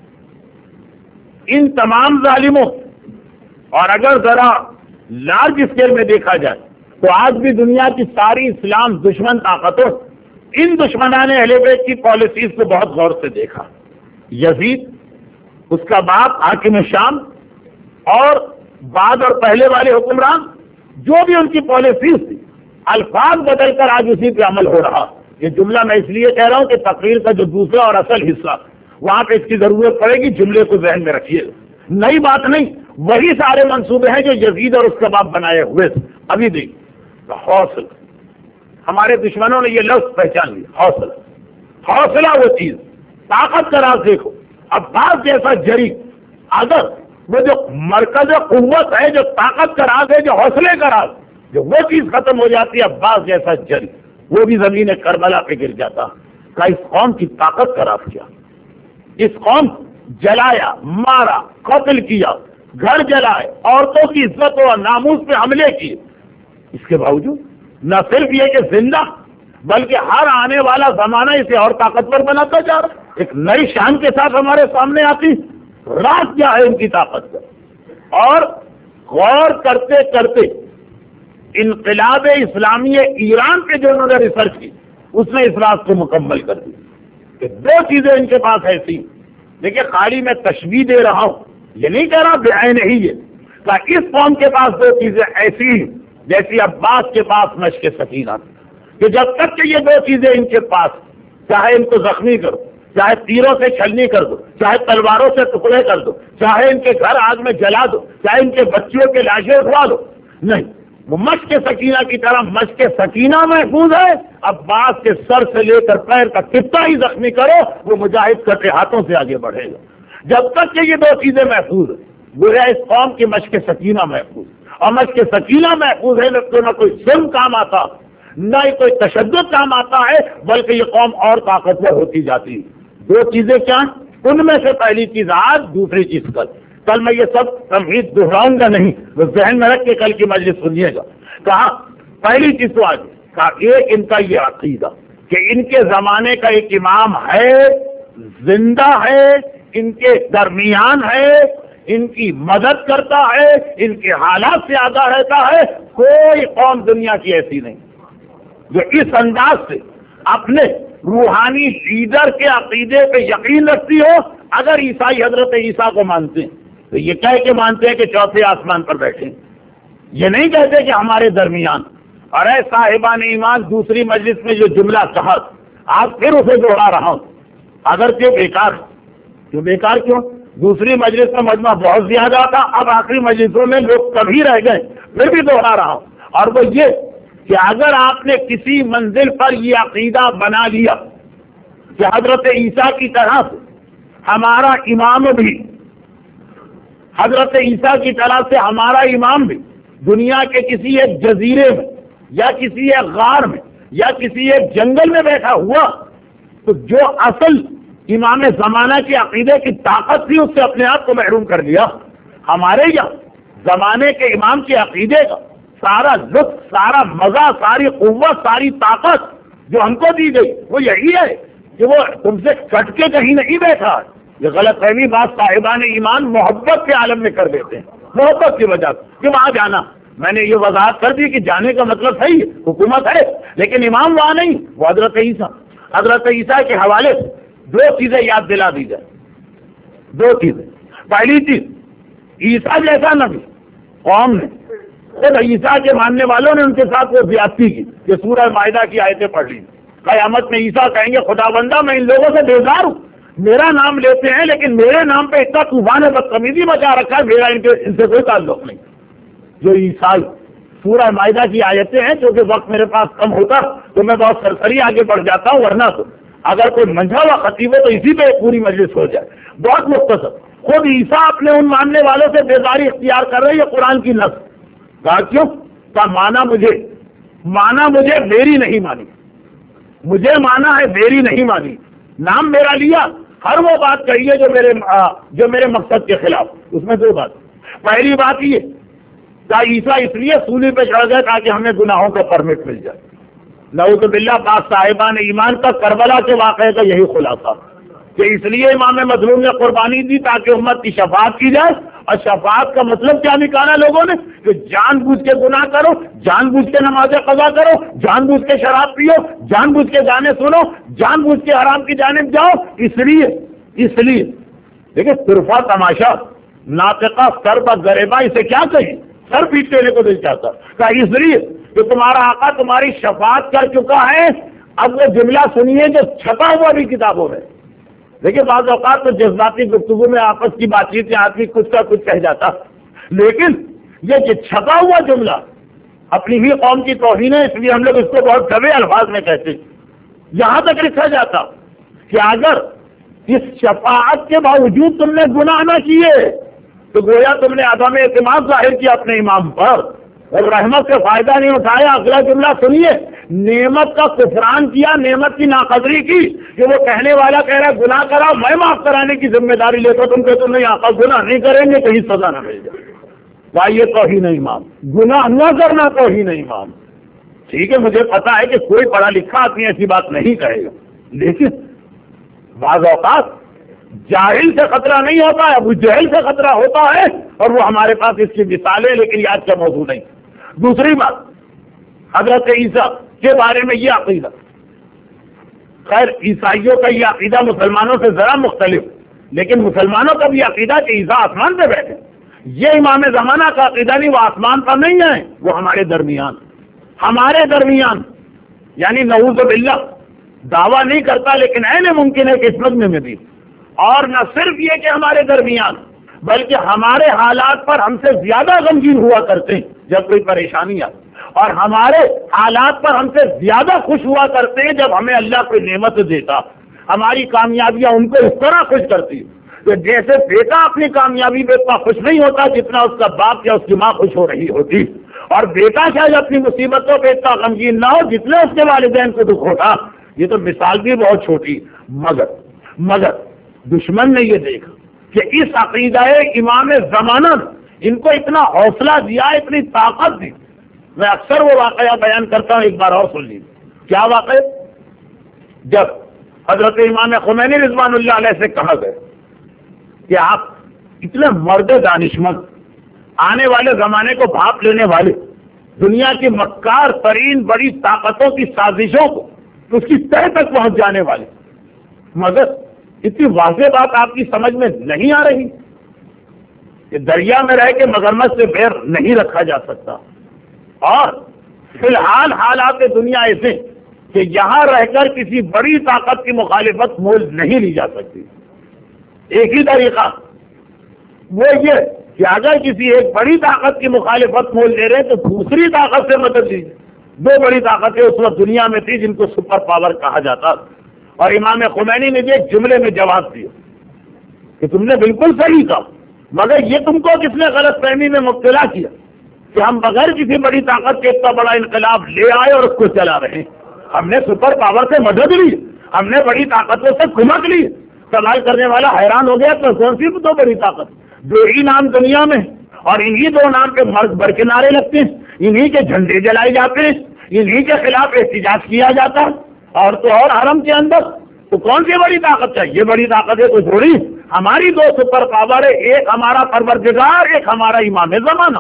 Speaker 1: نے ان تمام ظالموں، اور اگر ذرا لارج اسکیل میں دیکھا جائے تو آج بھی دنیا کی ساری اسلام دشمن طاقتوں ان دشمنان اہل بیت کی پالیسیز کو بہت غور سے دیکھا۔ یزید، اس کا باپ حاکم شام، اور بعد اور پہلے والے حکمران، جو بھی ان کی پالیسیز تھی، الفاظ بدل کر آج اسی پہ عمل ہو رہا۔ یہ جملہ میں اس لیے کہہ رہا ہوں کہ تقریر کا جو دوسرا اور اصل حصہ وہاں پہ اس کی ضرورت پڑے گی، جملے کو ذہن میں رکھیے گا، نئی بات نہیں، وہی سارے منصوبے ہیں جو یزید اور اس کے باپ بنائے ہوئے تھے۔ ابھی دیکھیے حوصلہ، ہمارے دشمنوں نے یہ لفظ پہچان لیا، حوصلہ۔ حوصلہ وہ چیز، طاقت کا راز دیکھو، عباس جیسا جری، اگر وہ جو مرکز قوت ہے، جو طاقت کا راز ہے، جو حوصلے کا راز، جو وہ چیز ختم ہو جاتی ہے، عباس جیسا جری وہ بھی زمین کربلا پہ گر جاتا۔ کا اس قوم کی طاقت کا راز کیا؟ اس قوم جلایا، مارا، قتل کیا، گھر جلائے، عورتوں کی عزت و ناموس پہ حملے کیے، اس کے باوجود نہ صرف یہ کہ زندہ، بلکہ ہر آنے والا زمانہ اسے اور طاقتور بناتا جا رہا، ایک نئی شان کے ساتھ ہمارے سامنے آتی۔ راز کیا ہے ان کی طاقت کا؟ اور غور کرتے کرتے انقلاب اسلامی ایران پہ جو انہوں نے ریسرچ کی، اس نے اس راز کو مکمل کر دی کہ دو چیزیں ان کے پاس ایسی۔ دیکھیے خالی میں تشبیہ دے رہا ہوں، یہ نہیں کہہ رہا بعین ہی ہے، کہ اس قوم کے پاس دو چیزیں ایسی ہیں جیسی عباس کے پاس مشق سکینہ تھی، کہ جب تک کہ یہ دو چیزیں ان کے پاس، چاہے ان کو زخمی کرو، چاہے تیروں سے چھلنی کر دو، چاہے تلواروں سے ٹکڑے کر دو، چاہے ان کے گھر آگ میں جلا دو، چاہے ان کے بچیوں کے لاشیں اٹھوا دو، نہیں، وہ مشق سکینہ کی طرح مشق سکینہ محفوظ ہے۔ عباس کے سر سے لے کر پیر تک کتنا ہی زخمی کرو، وہ مجاہد کٹے ہاتھوں سے آگے بڑھے گا۔ جب تک کہ یہ دو چیزیں محفوظ ہیں، گویا اس قوم کی مشق سکینہ محفوظ، اور مشق سکینہ محفوظ ہے تو نہ کوئی ظلم کام آتا، نہ ہی کوئی تشدد کام آتا ہے، بلکہ یہ قوم اور طاقتور ہوتی جاتی ہے۔ دو چیزیں کیا ہیں؟ ان میں سے پہلی چیز آج، دوسری چیز کل۔ کل میں یہ سب تمہید دہراؤں گا نہیں، وہ ذہن میں رکھ کے کل کی مجلس سنیے گا۔ کہا پہلی چیز تو آج کہا ایک ان کا یہ عقیدہ کہ ان کے زمانے کا ایک امام ہے، زندہ ہے، ان کے درمیان ہے، ان کی مدد کرتا ہے، ان کے حالات سے آگاہ رہتا ہے۔ کوئی قوم دنیا کی ایسی نہیں جو اس انداز سے اپنے روحانی لیڈر کے عقیدے پہ یقین رکھتی ہو۔ اگر عیسائی حضرت عیسیٰ کو مانتے ہیں تو یہ کہہ کے مانتے ہیں کہ چوتھے آسمان پر بیٹھے، یہ نہیں کہتے کہ ہمارے درمیان۔ اور اے صاحبان ایمان، دوسری مجلس میں جو جملہ کہا آج پھر اسے دوہرا رہا ہوں، اگرچہ بیکار کیوں بیکار کیوں دوسری مجلس میں مجمع بہت زیادہ تھا، اب آخری مجلسوں میں لوگ کبھی رہ گئے، پھر بھی دوہرا رہا ہوں، اور وہ یہ کہ اگر آپ نے کسی منزل پر یہ عقیدہ بنا لیا کہ حضرت عیسیٰ کی طرح سے ہمارا امام بھی، حضرت عیسیٰ کی طرح سے ہمارا امام بھی دنیا کے کسی ایک جزیرے میں یا کسی ایک غار میں یا کسی ایک جنگل میں بیٹھا ہوا، تو جو اصل امام زمانہ کے عقیدے کی طاقت تھی اس سے اپنے آپ کو محروم کر لیا۔ ہمارے یہاں زمانے کے امام کے عقیدے کا سارا لطف، سارا مزہ، ساری قوت، ساری طاقت جو ہم کو دی گئی وہ یہی ہے کہ وہ تم سے کٹ کے کہیں نہیں بیٹھا۔ یہ غلط فہمی بات صاحبان ایمان محبت کے عالم میں کر دیتے ہیں، محبت کی وجہ سے کہ وہاں جانا۔ میں نے یہ وضاحت کر دی کہ جانے کا مطلب صحیح ہے، حکومت ہے، لیکن امام وہاں نہیں، وہ حضرت عیسیٰ۔ حضرت عیسیٰ کے حوالے سے دو چیزیں یاد دلا دی جائے، دو چیزیں۔ پہلی چیز، عیسیٰ جیسا نبی قوم نے، خود عیسیٰ کے ماننے والوں نے ان کے ساتھ وہ زیادتی کی، یہ سورہ مائدہ کی آیتیں پڑھ لی۔ قیامت میں عیسیٰ کہیں گے خدا بندہ میں ان لوگوں سے بیزار ہوں، میرا نام لیتے ہیں لیکن میرے نام پہ اتنا طوفان بدتمیزی مچا رکھا ہے، میرا ان کے ان سے کوئی تعلق نہیں۔ جو عیسائی، سورہ مائدہ کی آیتیں ہیں، جو کہ وقت میرے پاس کم ہوتا تو میں بہت سرسری آگے بڑھ جاتا ہوں، ورنہ تو اگر کوئی منجھا ہوا خطیب ہے تو اسی پہ پوری مجلس ہو جائے. بہت مختصر. خود عیسیٰ اپنے ان ماننے والوں سے بیزاری اختیار کر رہے ہیں یہ قرآن کی نص. کہا کیوں؟ کہا مانا مجھے مانا مجھے میری نہیں مانی, مجھے مانا ہے میری نہیں مانی, نام میرا لیا, ہر وہ بات کہی ہے جو میرے جو میرے مقصد کے خلاف. اس میں دو بات. پہلی بات یہ کہ عیسیٰ اس لیے سولی پہ چڑھ گئے تاکہ ہمیں گناہوں کا پرمٹ مل جائے. نعوذ باللہ بعض صاحبان ایمان کا کربلا کے واقعے کا یہی خلاصہ کہ اس لیے امام مظلوم نے قربانی دی تاکہ امت کی شفاعت کی جائے. اور شفاعت کا مطلب کیا نکالا لوگوں نے کہ جان بوجھ کے گناہ کرو, جان بوجھ کے نمازیں قضا کرو, جان بوجھ کے شراب پیو, جان بوجھ کے گانے سنو, جان بوجھ کے حرام کی جانب جاؤ. اس لیے اس لیے دیکھیں طرفہ تماشا ناطقہ سر پر گریباں اسے کیا کہیں, سر پیٹ لینے کو دل چاہتا کہ اس لیے کہ تمہارا آقا تمہاری شفاعت کر چکا ہے. اب وہ جملہ سنیے جو چھپا ہوا بھی کتابوں میں. دیکھیے بعض اوقات تو جذباتی گفتگو میں آپس کی بات چیت میں آدمی کچھ کا کچھ کہہ جاتا, لیکن یہ چھپا ہوا جملہ اپنی ہی قوم کی توہین ہے, اس لیے ہم لوگ اس کو بہت دبے الفاظ میں کہتے ہیں. یہاں تک لکھا جاتا کہ اگر اس شفاعت کے باوجود تم نے گناہ نہ کیے تو گویا تم نے عدم اعتماد ظاہر کیا اپنے امام پر اور رحمت سے فائدہ نہیں اٹھایا. اگلا جملہ سنیے, نعمت کا کفران کیا, نعمت کی ناقدری کی کہ وہ کہنے والا کہہ رہا ہے گناہ کرا, میں معاف کرانے کی ذمہ داری لیتا, تم کہتے ہو نہیں آقا گناہ نہیں کریں گے کہیں سزا نہ مل جائے. بھائی یہ توہین امام, گناہ نہ کرنا توہین امام. ٹھیک ہے مجھے پتا ہے کہ کوئی پڑھا لکھا آدمی ایسی بات نہیں کہے گا, لیکن بعض اوقات جاہل سے خطرہ نہیں ہوتا ہے, ابو جہل سے خطرہ ہوتا ہے, اور وہ ہمارے پاس اس کی مثالیں لیکن یہ آج کا موضوع نہیں. دوسری بات, حضرت عیسیٰ کے بارے میں یہ عقیدہ, خیر عیسائیوں کا یہ عقیدہ مسلمانوں سے ذرا مختلف, لیکن مسلمانوں کا بھی عقیدہ کہ عیسیٰ آسمان پہ بیٹھے, یہ امام زمانہ کا عقیدہ نہیں, وہ آسمان پر نہیں ہے, وہ ہمارے درمیان ہمارے درمیان یعنی نعوذ باللہ دعویٰ نہیں کرتا لیکن عین ممکن ہے کہ اس مجمع میں بھی. اور نہ صرف یہ کہ ہمارے درمیان بلکہ ہمارے حالات پر ہم سے زیادہ غمگین ہوا کرتے ہیں جب کوئی پریشانی آتی, اور ہمارے حالات پر ہم سے زیادہ خوش ہوا کرتے ہیں جب ہمیں اللہ کوئی نعمت دیتا. ہماری کامیابیاں ان کو اس طرح خوش کرتی کہ جیسے بیٹا اپنی کامیابی پہ اتنا خوش نہیں ہوتا جتنا اس کا باپ یا اس کی ماں خوش ہو رہی ہوتی, اور بیٹا شاید اپنی مصیبتوں پہ اتنا غمگین نہ ہو جتنے اس کے والدین کو دکھ ہوتا. یہ تو مثال بھی بہت چھوٹی, مگر مگر دشمن نے یہ دیکھا کہ اس عقیدہ امام زمانہ ان کو اتنا حوصلہ دیا, اتنی طاقت دی. میں اکثر وہ واقعہ بیان کرتا ہوں, ایک بار اور سن لیجیے. کیا واقعہ؟ جب حضرت امام خمینی رضوان اللہ علیہ سے کہا گیا کہ آپ اتنے مرد دانشمند, آنے والے زمانے کو بھاپ لینے والے, دنیا کی مکار ترین بڑی طاقتوں کی سازشوں کو اس کی تہ تک پہنچ جانے والے, مگر اتنی واضح بات آپ کی سمجھ میں نہیں آ رہی کہ دریا میں رہ کے مگرمچھ سے بیر نہیں رکھا جا سکتا, اور فی الحال حالات دنیا ایسے کہ یہاں رہ کر کسی بڑی طاقت کی مخالفت مول نہیں لی جا سکتی. ایک ہی طریقہ وہ یہ کہ اگر کسی ایک بڑی طاقت کی مخالفت مول لے رہے تو دوسری طاقت سے مدد لیجیے. دو بڑی طاقتیں اس وقت دنیا میں تھی جن کو سپر پاور کہا جاتا, اور امام خمینی نے بھی ایک جملے میں جواب دیا کہ تم نے بالکل صحیح کہا, مگر یہ تم کو کس نے غلط فہمی میں مبتلا کیا کہ ہم بغیر کسی بڑی طاقت کے اتنا بڑا انقلاب لے آئے اور اس کو چلا رہے ہیں. ہم نے سپر پاور سے مدد لی, ہم نے بڑی طاقتوں سے کمک لی. سوال کرنے والا حیران ہو گیا تو کون سی دو بڑی طاقت, دو ہی نام دنیا میں, اور انہی دو نام پہ مرد برکنارے لگتے ہیں, انہی کے جھنڈے جلائے جاتے ہیں, انہی کے خلاف احتجاج کیا جاتا ہے, اور تو اور حرم کے اندر تو کون سی بڑی طاقت چاہیے؟ بڑی طاقت ہے تو تھوڑی, ہماری دو سپر پاور ہے, ایک ہمارا پروردگار, ایک ہمارا امام زمانہ.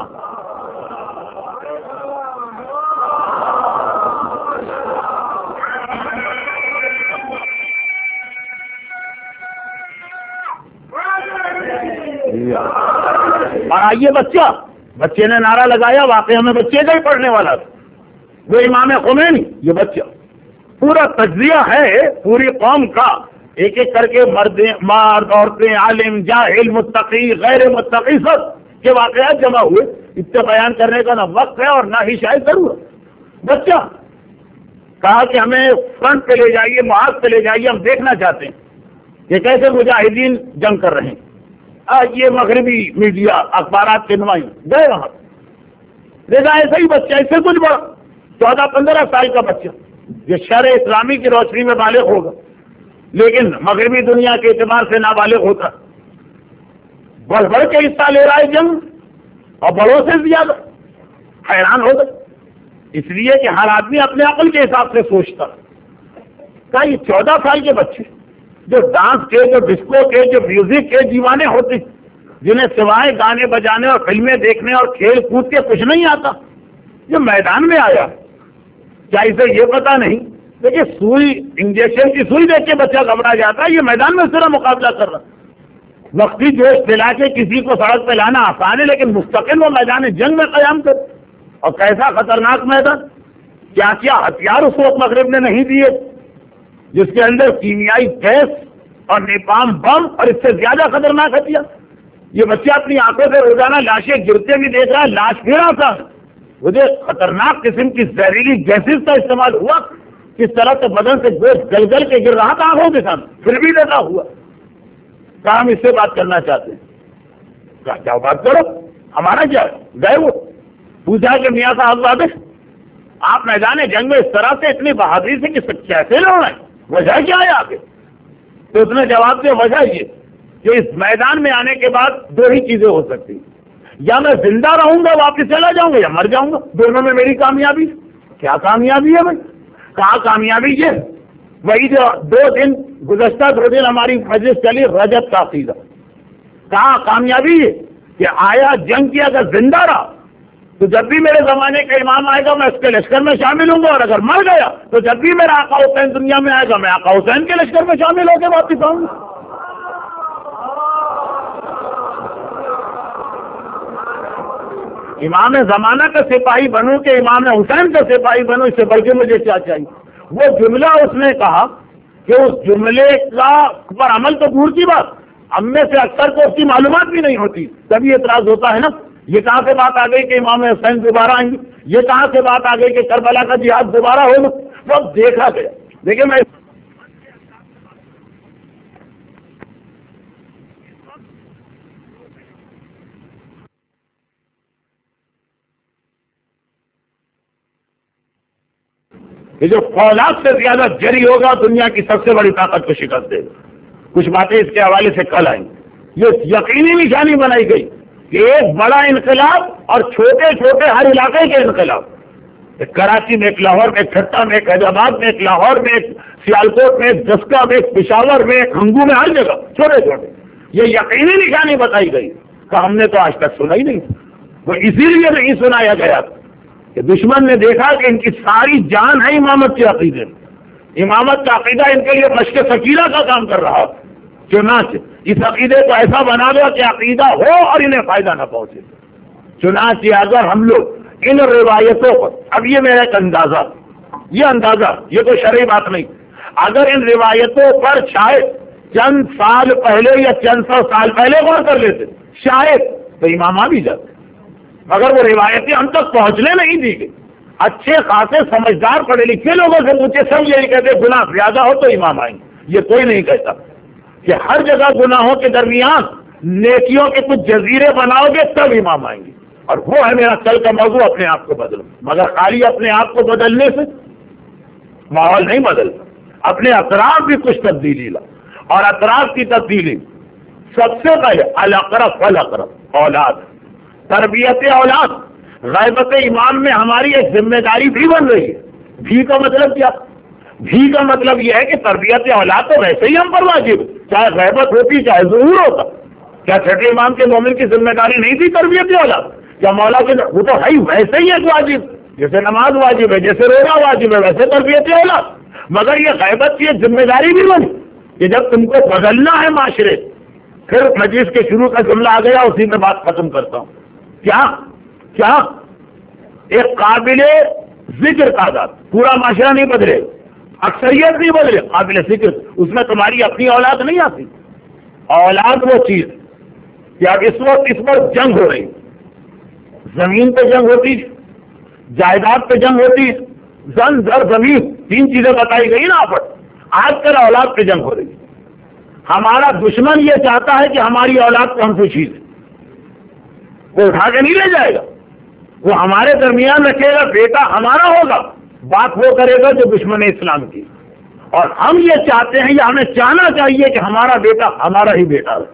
Speaker 1: اور آئیے بچہ, بچے نے نعرہ لگایا, واقعہ میں بچے کا ہی پڑھنے والا تھا, وہ امام خمینی. یہ بچہ پورا تجزیہ ہے پوری قوم کا, ایک ایک کر کے مرد, مرد, عورتیں, عالم, جاہل, متقی, غیر متقی سب کے واقعات جمع ہوئے. اتنے بیان کرنے کا نہ وقت ہے اور نہ ہی شاید ضرورت. بچہ کہا کہ ہمیں فرنٹ پہ لے جائیے، محاذ پہ لے جائیے، ہم دیکھنا چاہتے ہیں کہ کیسے مجاہدین جنگ کر رہے ہیں۔ آج یہ مغربی میڈیا اخبارات کے نمائندے گئے وہاں، دیکھا ایسا ہی بچہ، اس سے کچھ بڑا چودہ پندرہ سال کا بچہ یہ شرع اسلامی کی روشنی میں بالغ ہوگا، لیکن مغربی دنیا کے اعتبار سے نابالغ ہوتا، بڑھ بڑھ کے حصہ لے رہا ہے جنگ اور بڑوں سے زیادہ۔ حیران ہو گئے، اس لیے کہ ہر آدمی اپنے عقل کے حساب سے سوچتا۔ کہا یہ چودہ سال کے بچے جو ڈانس کے، جو ڈسکو کے، جو میوزک کے دیوانے ہوتے، جنہیں سوائے گانے بجانے اور فلمیں دیکھنے اور کھیل کود کے کچھ نہیں آتا، جو میدان میں آیا، کیا اسے یہ پتا نہیں؟ دیکھیے سوئی، انجیکشن کی سوئی دیکھ کے بچہ گھبرا جاتا ہے، یہ میدان میں اس طرح مقابلہ کر رہا۔ وقتی جوش دلا کے کسی کو سڑک پہ لانا آسان ہے، لیکن مستقل وہ میدان جنگ میں قیام کر، اور کیسا خطرناک میدان، کیا کیا ہتھیار اس وقت مغرب نے نہیں دیے، جس کے اندر کیمیائی گیس اور نیپام بم اور اس سے زیادہ خطرناک ہتھیار۔ یہ بچہ اپنی آنکھوں سے روزانہ لاشیں گرتے بھی دیکھ رہا ہے، لاش پھر آتا ہے، مجھے خطرناک قسم کی زہریلی گیسز کا استعمال ہوا، کس طرح سے بدن سے گوشت گل گل کے گر رہا تھا آنکھوں کے سامنے، پھر بھی دیتا ہوا۔ کہا ہم اس سے بات کرنا چاہتے ہیں۔ کہا کیا بات کرو، ہمارا کیا ہے؟ گئے وہ، پوچھا کہ میاں صاحب واضح آپ میدان جنگ میں اس طرح سے اتنی بہادری سے کیسے لڑ رہے ہیں، وجہ کیا ہے آگے؟ تو اس نے جواب دیا وجہ یہ کہ اس میدان میں آنے کے بعد دو ہی چیزیں ہو سکتی ہیں، یا میں زندہ رہوں گا واپس چلا جاؤں گا، یا مر جاؤں گا، دونوں میں میری کامیابی۔ کیا کامیابی ہے بھائی؟ کہا کامیابی یہ وہی جو دو دن گزشتہ دو دن ہماری مجلس چلی رجب کا عقیدہ۔ کہا کامیابی یہ کہ آیا جنگ کیا، اگر زندہ رہا تو جب بھی میرے زمانے کا امام آئے گا میں اس کے لشکر میں شامل ہوں گا، اور اگر مر گیا تو جب بھی میرا آقا حسین دنیا میں آئے گا میں آقا حسین کے لشکر میں شامل ہو کے واپس آؤں گا۔ امام زمانہ کا سپاہی بنوں کہ امام حسین کا سپاہی بنوں، اس سے بڑھ کے مجھے کیا چاہیے؟ وہ جملہ اس نے کہا کہ اس جملے کا پر عمل تو دور کی بات، ہم میں سے اکثر کو اس کی معلومات بھی نہیں ہوتی، تبھی اعتراض ہوتا ہے نا۔ یہ کہاں سے بات آ گئی کہ امام حسین دوبارہ آئیں گے؟ یہ کہاں سے بات آ گئی کہ کربلا کا جہاد دوبارہ ہوگا؟ وہ دیکھا گیا۔ دیکھیں میں یہ جو فولاد سے زیادہ جری ہوگا دنیا کی سب سے بڑی طاقت کو شکست دے گا۔ کچھ باتیں اس کے حوالے سے کل آئیں گی۔ یہ یقینی نشانی بنائی گئی کہ ایک بڑا انقلاب اور چھوٹے چھوٹے ہر علاقے کے انقلاب، ایک کراچی میں، ایک لاہور میں، ایک ٹھٹا میں، ایک حیدرآباد میں، ایک لاہور میں، ایک سیالکوٹ میں، ایک دسکا میں، ایک پشاور میں، ایک ہنگو میں، ہر جگہ چھوٹے چھوٹے یہ یقینی نشانی بتائی گئی کہ ہم نے تو آج تک سنا ہی نہیں، وہ اسی لیے نہیں سنایا گیا کہ دشمن نے دیکھا کہ ان کی ساری جان ہے امامت کے عقیدے میں، امامت کا عقیدہ ان کے لیے مشق ثقیلہ کا کام کر رہا، چنانچہ اس عقیدے کو ایسا بنا دو کہ عقیدہ ہو اور انہیں فائدہ نہ پہنچے۔ چنانچہ اگر ہم لوگ ان روایتوں پر، اب یہ میرا ایک اندازہ، یہ اندازہ یہ تو شرعی بات نہیں، اگر ان روایتوں پر شاید چند سال پہلے یا چند سو سال پہلے غور کر لیتے شاید تو امام آ بھی جاتے، مگر وہ روایتیں ہم تک پہنچنے نہیں دی گئی۔ اچھے خاصے سمجھدار پڑھے لکھے لوگوں سے پوچھے، سب یہی کہتے گناہ زیادہ ہو تو امام آئیں گے۔ یہ کوئی نہیں کہتا کہ ہر جگہ گناہوں کے درمیان نیکیوں کے کچھ جزیرے بناؤ گے تب امام آئیں گے، اور وہ ہے میرا کل کا موضوع، اپنے آپ کو بدلو۔ مگر خالی اپنے آپ کو بدلنے سے ماحول نہیں بدلتا، اپنے اطراف بھی کچھ تبدیلی لا، اور اطراف کی تبدیلی سب سے پہلے الاقرب فالاقرب، اولاد، تربیت اولاد۔ غیبت امام میں ہماری ایک ذمہ داری بھی بن رہی ہے۔ بھی کا مطلب کیا؟ بھی کا مطلب یہ ہے کہ تربیت اولاد تو ویسے ہی ہم پر واجب، چاہے غیبت ہوتی چاہے ظہور ہوتا۔ کیا چھٹے امام کے مومن کی ذمہ داری نہیں تھی تربیت اولاد؟ کیا مولا کے وہ تو ہے ویسے ہی ایک واجب، جیسے نماز واجب ہے، جیسے روزہ واجب ہے، ویسے تربیت اولاد۔ مگر یہ غیبت کی ایک ذمہ داری بھی بنی کہ جب تم کو بدلنا ہے معاشرے، پھر مجلس کے شروع کا جملہ آ گیا، اسی میں بات ختم کرتا ہوں۔ کیا کیا ایک قابل ذکر تعداد، پورا معاشرہ نہیں بدلے، اکثریت نہیں بدلے، قابل ذکر، اس میں تمہاری اپنی اولاد نہیں آتی۔ اولاد وہ چیز کہ اب اس وقت اس پر جنگ ہو رہی، زمین پہ جنگ ہوتی، جائیداد پہ جنگ ہوتی، زن زر زمین تین چیزیں بتائی گئی نا آپ. آج کل اولاد پہ جنگ ہو رہی ہے. ہمارا دشمن یہ چاہتا ہے کہ ہماری اولاد کو ہم سے چھین لے. وہ اٹھا کے نہیں لے جائے گا, وہ ہمارے درمیان رکھے گا, بیٹا ہمارا ہوگا. بات وہ کرے گا جو دشمن اسلام کی. اور ہم یہ چاہتے ہیں یا ہمیں چاہنا چاہیے کہ ہمارا بیٹا ہمارا ہی بیٹا ہے.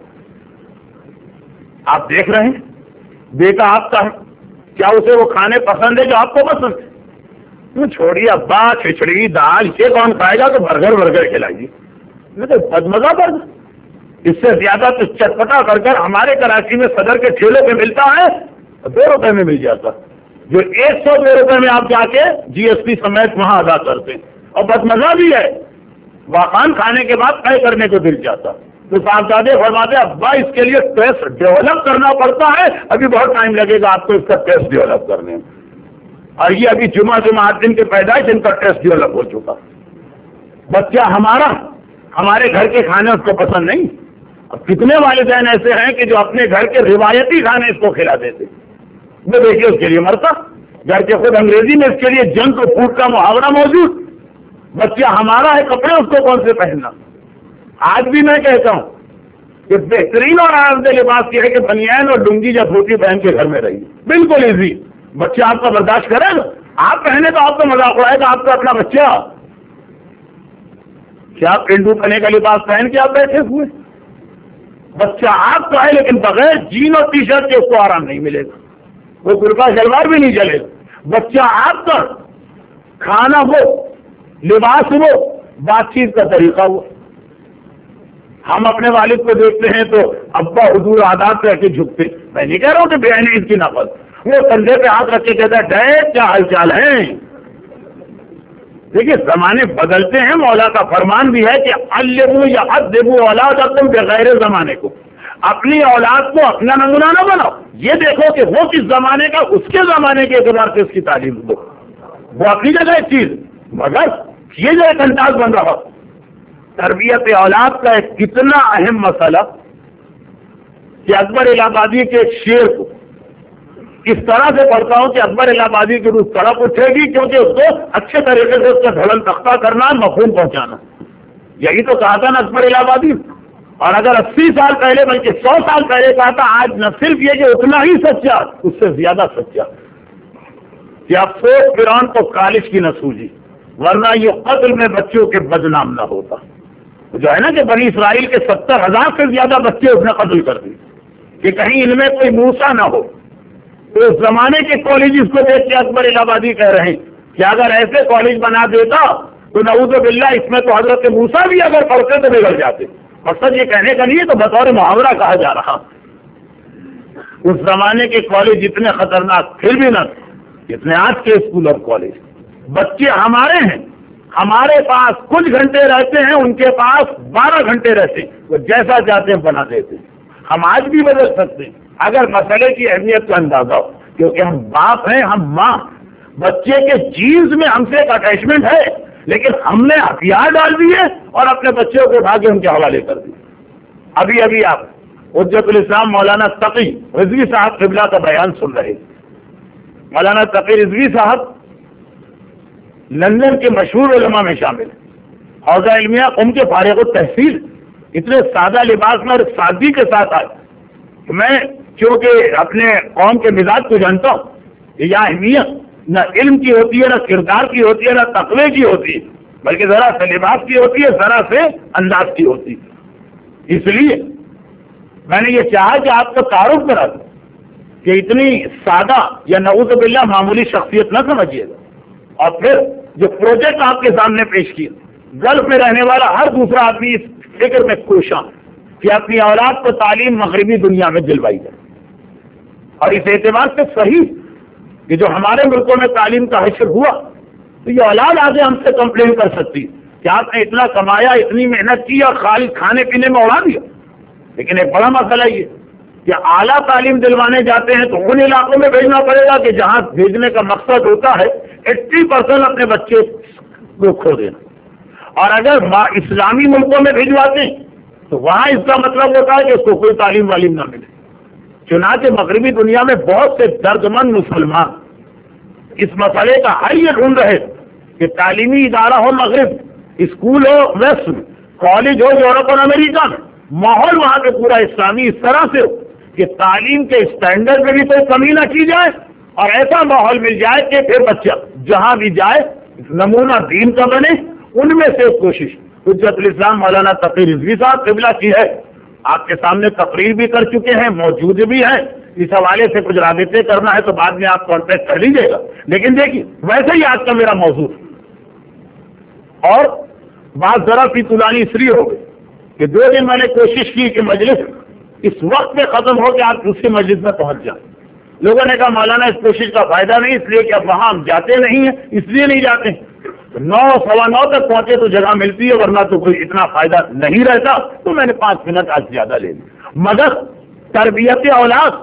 Speaker 1: آپ دیکھ رہے ہیں بیٹا آپ کا ہے, کیا اسے وہ کھانے پسند ہے جو آپ کو پسند ہے؟ چھوڑیے ابا, کھچڑی دال یہ کون کھائے گا, تو برگر برگر کھلائیے. بدمزہ برگر, اس سے زیادہ تو چٹپٹا برگر ہمارے کراچی میں صدر کے ٹھیلوں پہ ملتا ہے, دو روپے میں مل جاتا, جو ایک سو دو روپے میں آپ جا کے جی ایس ٹی سمیت وہاں ادا کرتے ہیں. اور بدمزہ بھی ہے, واقعان کھانے کے بعد طے کرنے کو دل جاتا. تو صاحبزادے فرماتے ابا اس کے لیے ٹیسٹ ڈیولپ کرنا پڑتا ہے, ابھی بہت ٹائم لگے گا آپ کو اس کا ٹیسٹ ڈیولپ کرنے میں. اور یہ ابھی جمعہ جمعہ آٹھ دن کے پیدائش ان کا ٹیسٹ ڈیولپ ہو چکا. بچہ ہمارا, ہمارے گھر کے کھانے اس کو پسند نہیں. اب کتنے والدین ایسے ہیں کہ جو اپنے گھر کے روایتی کھانے اس کو کھلا دیتے, وہ دیکھیے اس کے لیے مرتا. گھر کے خود انگریزی میں اس کے لیے جنک فوڈ کا محاورہ موجود. بچہ ہمارا ہے, کپڑے اس کو کون سے پہننا. آج بھی میں کہتا ہوں کہ بہترین اور آرام دہ لباس یہ ہے کہ بنیان اور لنگی یا دھوتی پہن کے گھر میں رہیے, بالکل ایزی. بچہ آپ کا برداشت کرے گا, آپ پہنے تو آپ کو مذاق اڑائے گا آپ کا اپنا بچہ. کیا پینڈو پہنے کا لباس پہن کے آپ بیٹھے ہوئے؟ بچہ آپ کا ہے لیکن بغیر جین اور ٹی شرٹ کے اس کو آرام نہیں ملے گا, وہ کرتا شلوار بھی نہیں چلے گا. بچہ آپ کا, کھانا وہ, لباس وہ, بات چیت کا طریقہ وہ. ہم اپنے والد کو دیکھتے ہیں تو ابا حضور آداب رہ کے جھکتے. میں نہیں کہہ رہا ہوں کہ بے عز کی نقل, وہ کندھے پہ ہاتھ رکھ کے کہتا ہے ڈیڈ کیا حال چال ہے. دیکھیے زمانے بدلتے ہیں, مولا کا فرمان بھی ہے کہ علموا یا ادبوا اولادکم بغیر زمانے کو, اپنی اولاد کو اپنا نمونہ نہ بناؤ, یہ دیکھو کہ وہ کس زمانے کا, اس کے زمانے کے اعتبار سے اس کی تعلیم دو. وہ اپنی جگہ ایک چیز, مگر یہ جو ایک انداز بن رہا. تربیت اولاد کا ایک کتنا اہم مسئلہ کہ اکبر الہ آبادی کے شعر کو اس طرح سے پڑھتا ہوں کہ اکبر الہ آبادی کی روح تڑپ اٹھے گی, کیونکہ اس کو اچھے طریقے سے اس کا دھڑن تختہ کرنا, مفہوم پہنچانا. یہی تو کہا تھا نا اکبر الہ آبادی. اور اگر اسی سال پہلے بلکہ سو سال پہلے کہا تھا, آج نہ صرف یہ کہ اتنا ہی سچا, اس سے زیادہ سچا کہ افسوس فرعون کو کالج کی نہ سوجی, ورنہ یہ قتل میں بچوں کے بدنام نہ ہوتا. جو ہے نا کہ بنی اسرائیل کے ستر ہزار سے زیادہ بچے اس نے قتل کر دیے کہ کہیں ان میں کوئی موسیٰ نہ ہو. تو اس زمانے کے کالجز کو دیکھ کے اکبر الہ آبادی کہہ رہے ہیں کہ اگر ایسے کالج بنا دیتا تو نعوذ باللہ اس میں تو حضرت موسیٰ بھی اگر پڑھتے تو بگڑ جاتے. مقصد یہ کہنے کا نہیں ہے, تو بطور محاورہ کہا جا رہا. اس زمانے کے کالج اتنے خطرناک پھر بھی نہ جتنے آج کے اسکول اور کالج. بچے ہمارے ہیں, ہمارے پاس کچھ گھنٹے رہتے ہیں, ان کے پاس بارہ گھنٹے رہتے ہیں, وہ جیسا چاہتے ہیں بنا دیتے ہیں. ہم آج بھی بدل سکتے ہیں اگر مسئلے کی اہمیت کا اندازہ ہو, کیونکہ ہم باپ ہیں, ہم ماں. بچے کے جینز میں ہم سے ایک اٹیچمنٹ ہے, لیکن ہم نے ہتھیار ڈال دیے اور اپنے بچوں کو اٹھا کے ان کے حوالے کر دیے. ابھی ابھی آپ حجت الاسلام مولانا تقی رضوی صاحب قبلہ کا بیان سن رہے. مولانا تقی رضوی صاحب لندن کے مشہور علماء میں شامل ہیں, حوزہ علمیہ قم کے فارغ التحصیل. اتنے سادہ لباس میں اور سادگی کے ساتھ آئے. میں کیونکہ اپنے قوم کے مزاج کو جانتا ہوں کہ یہ اہمیت نہ علم کی ہوتی ہے, نہ کردار کی ہوتی ہے, نہ تقوی کی ہوتی ہے, بلکہ ذرا سے لباس کی ہوتی ہے, ذرا سے انداز کی ہوتی ہے. اس لیے میں نے یہ چاہا کہ آپ کو تعارف کرا دوں کہ اتنی سادہ یا نعوذ باللہ معمولی شخصیت نہ سمجھیے گا. اور پھر جو پروجیکٹ آپ کے سامنے پیش کیا, گلف میں رہنے والا ہر دوسرا آدمی اس فکر میں کوشاں کہ اپنی اولاد کو تعلیم مغربی دنیا میں دلوائی جائے. اور اس اعتبار سے صحیح کہ جو ہمارے ملکوں میں تعلیم کا حشر ہوا, تو یہ اولاد آگے ہم سے کمپلین کر سکتی کہ آپ نے اتنا کمایا, اتنی محنت کی اور خالی کھانے پینے میں اڑا دیا. لیکن ایک بڑا مسئلہ یہ کہ اعلیٰ تعلیم دلوانے جاتے ہیں تو ان علاقوں میں بھیجنا پڑے گا کہ جہاں بھیجنے کا مقصد ہوتا ہے ایٹی پرسینٹ اپنے بچے کو کھو دینا. اور اگر اسلامی ملکوں میں بھیجواتے ہیں تو وہاں اس کا مطلب ہوتا ہے کہ اس کو کوئی تعلیم والیم نہ ملے. چنانچہ مغربی دنیا میں بہت سے دردمند مسلمان اس مسئلے کا حل یہ ڈھونڈ رہے کہ تعلیمی ادارہ ہو مغرب، اسکول ہو ویسٹ میں، کالج ہو یورپ اور امریکہ میں، ماحول وہاں پہ پورا اسلامی اس طرح سے ہو کہ تعلیم کے اسٹینڈرڈ میں بھی کوئی کمی نہ کی جائے، اور ایسا ماحول مل جائے کہ پھر بچہ جہاں بھی جائے نمونہ دین کا بنے۔ ان میں سے کوشش حجت الاسلام مولانا تقی رضوی صاحب قبلہ کی ہے، آپ کے سامنے تقریر بھی کر چکے ہیں، موجود بھی ہیں، اس حوالے سے کچھ رابطے کرنا ہے تو بعد میں آپ کانٹیکٹ کر لیجیے گا۔ لیکن دیکھیے ویسے ہی آج کا میرا موضوع اور بات ذرا سی طولانی اس لیے ہو گئی کہ دو دن میں نے کوشش کی کہ مجلس اس وقت میں ختم ہو کہ آپ دوسری مجلس میں پہنچ جائیں۔ لوگوں نے کہا مولانا اس کوشش کا فائدہ نہیں، اس لیے کہ اب وہاں ہم جاتے نہیں ہیں، اس لیے نہیں جاتے ہیں۔ نو سوا نو تک پہنچے تو جگہ ملتی ہے، ورنہ تو کوئی اتنا فائدہ نہیں رہتا، تو میں نے پانچ منٹ آج زیادہ لے لی۔ مگر تربیت اولاد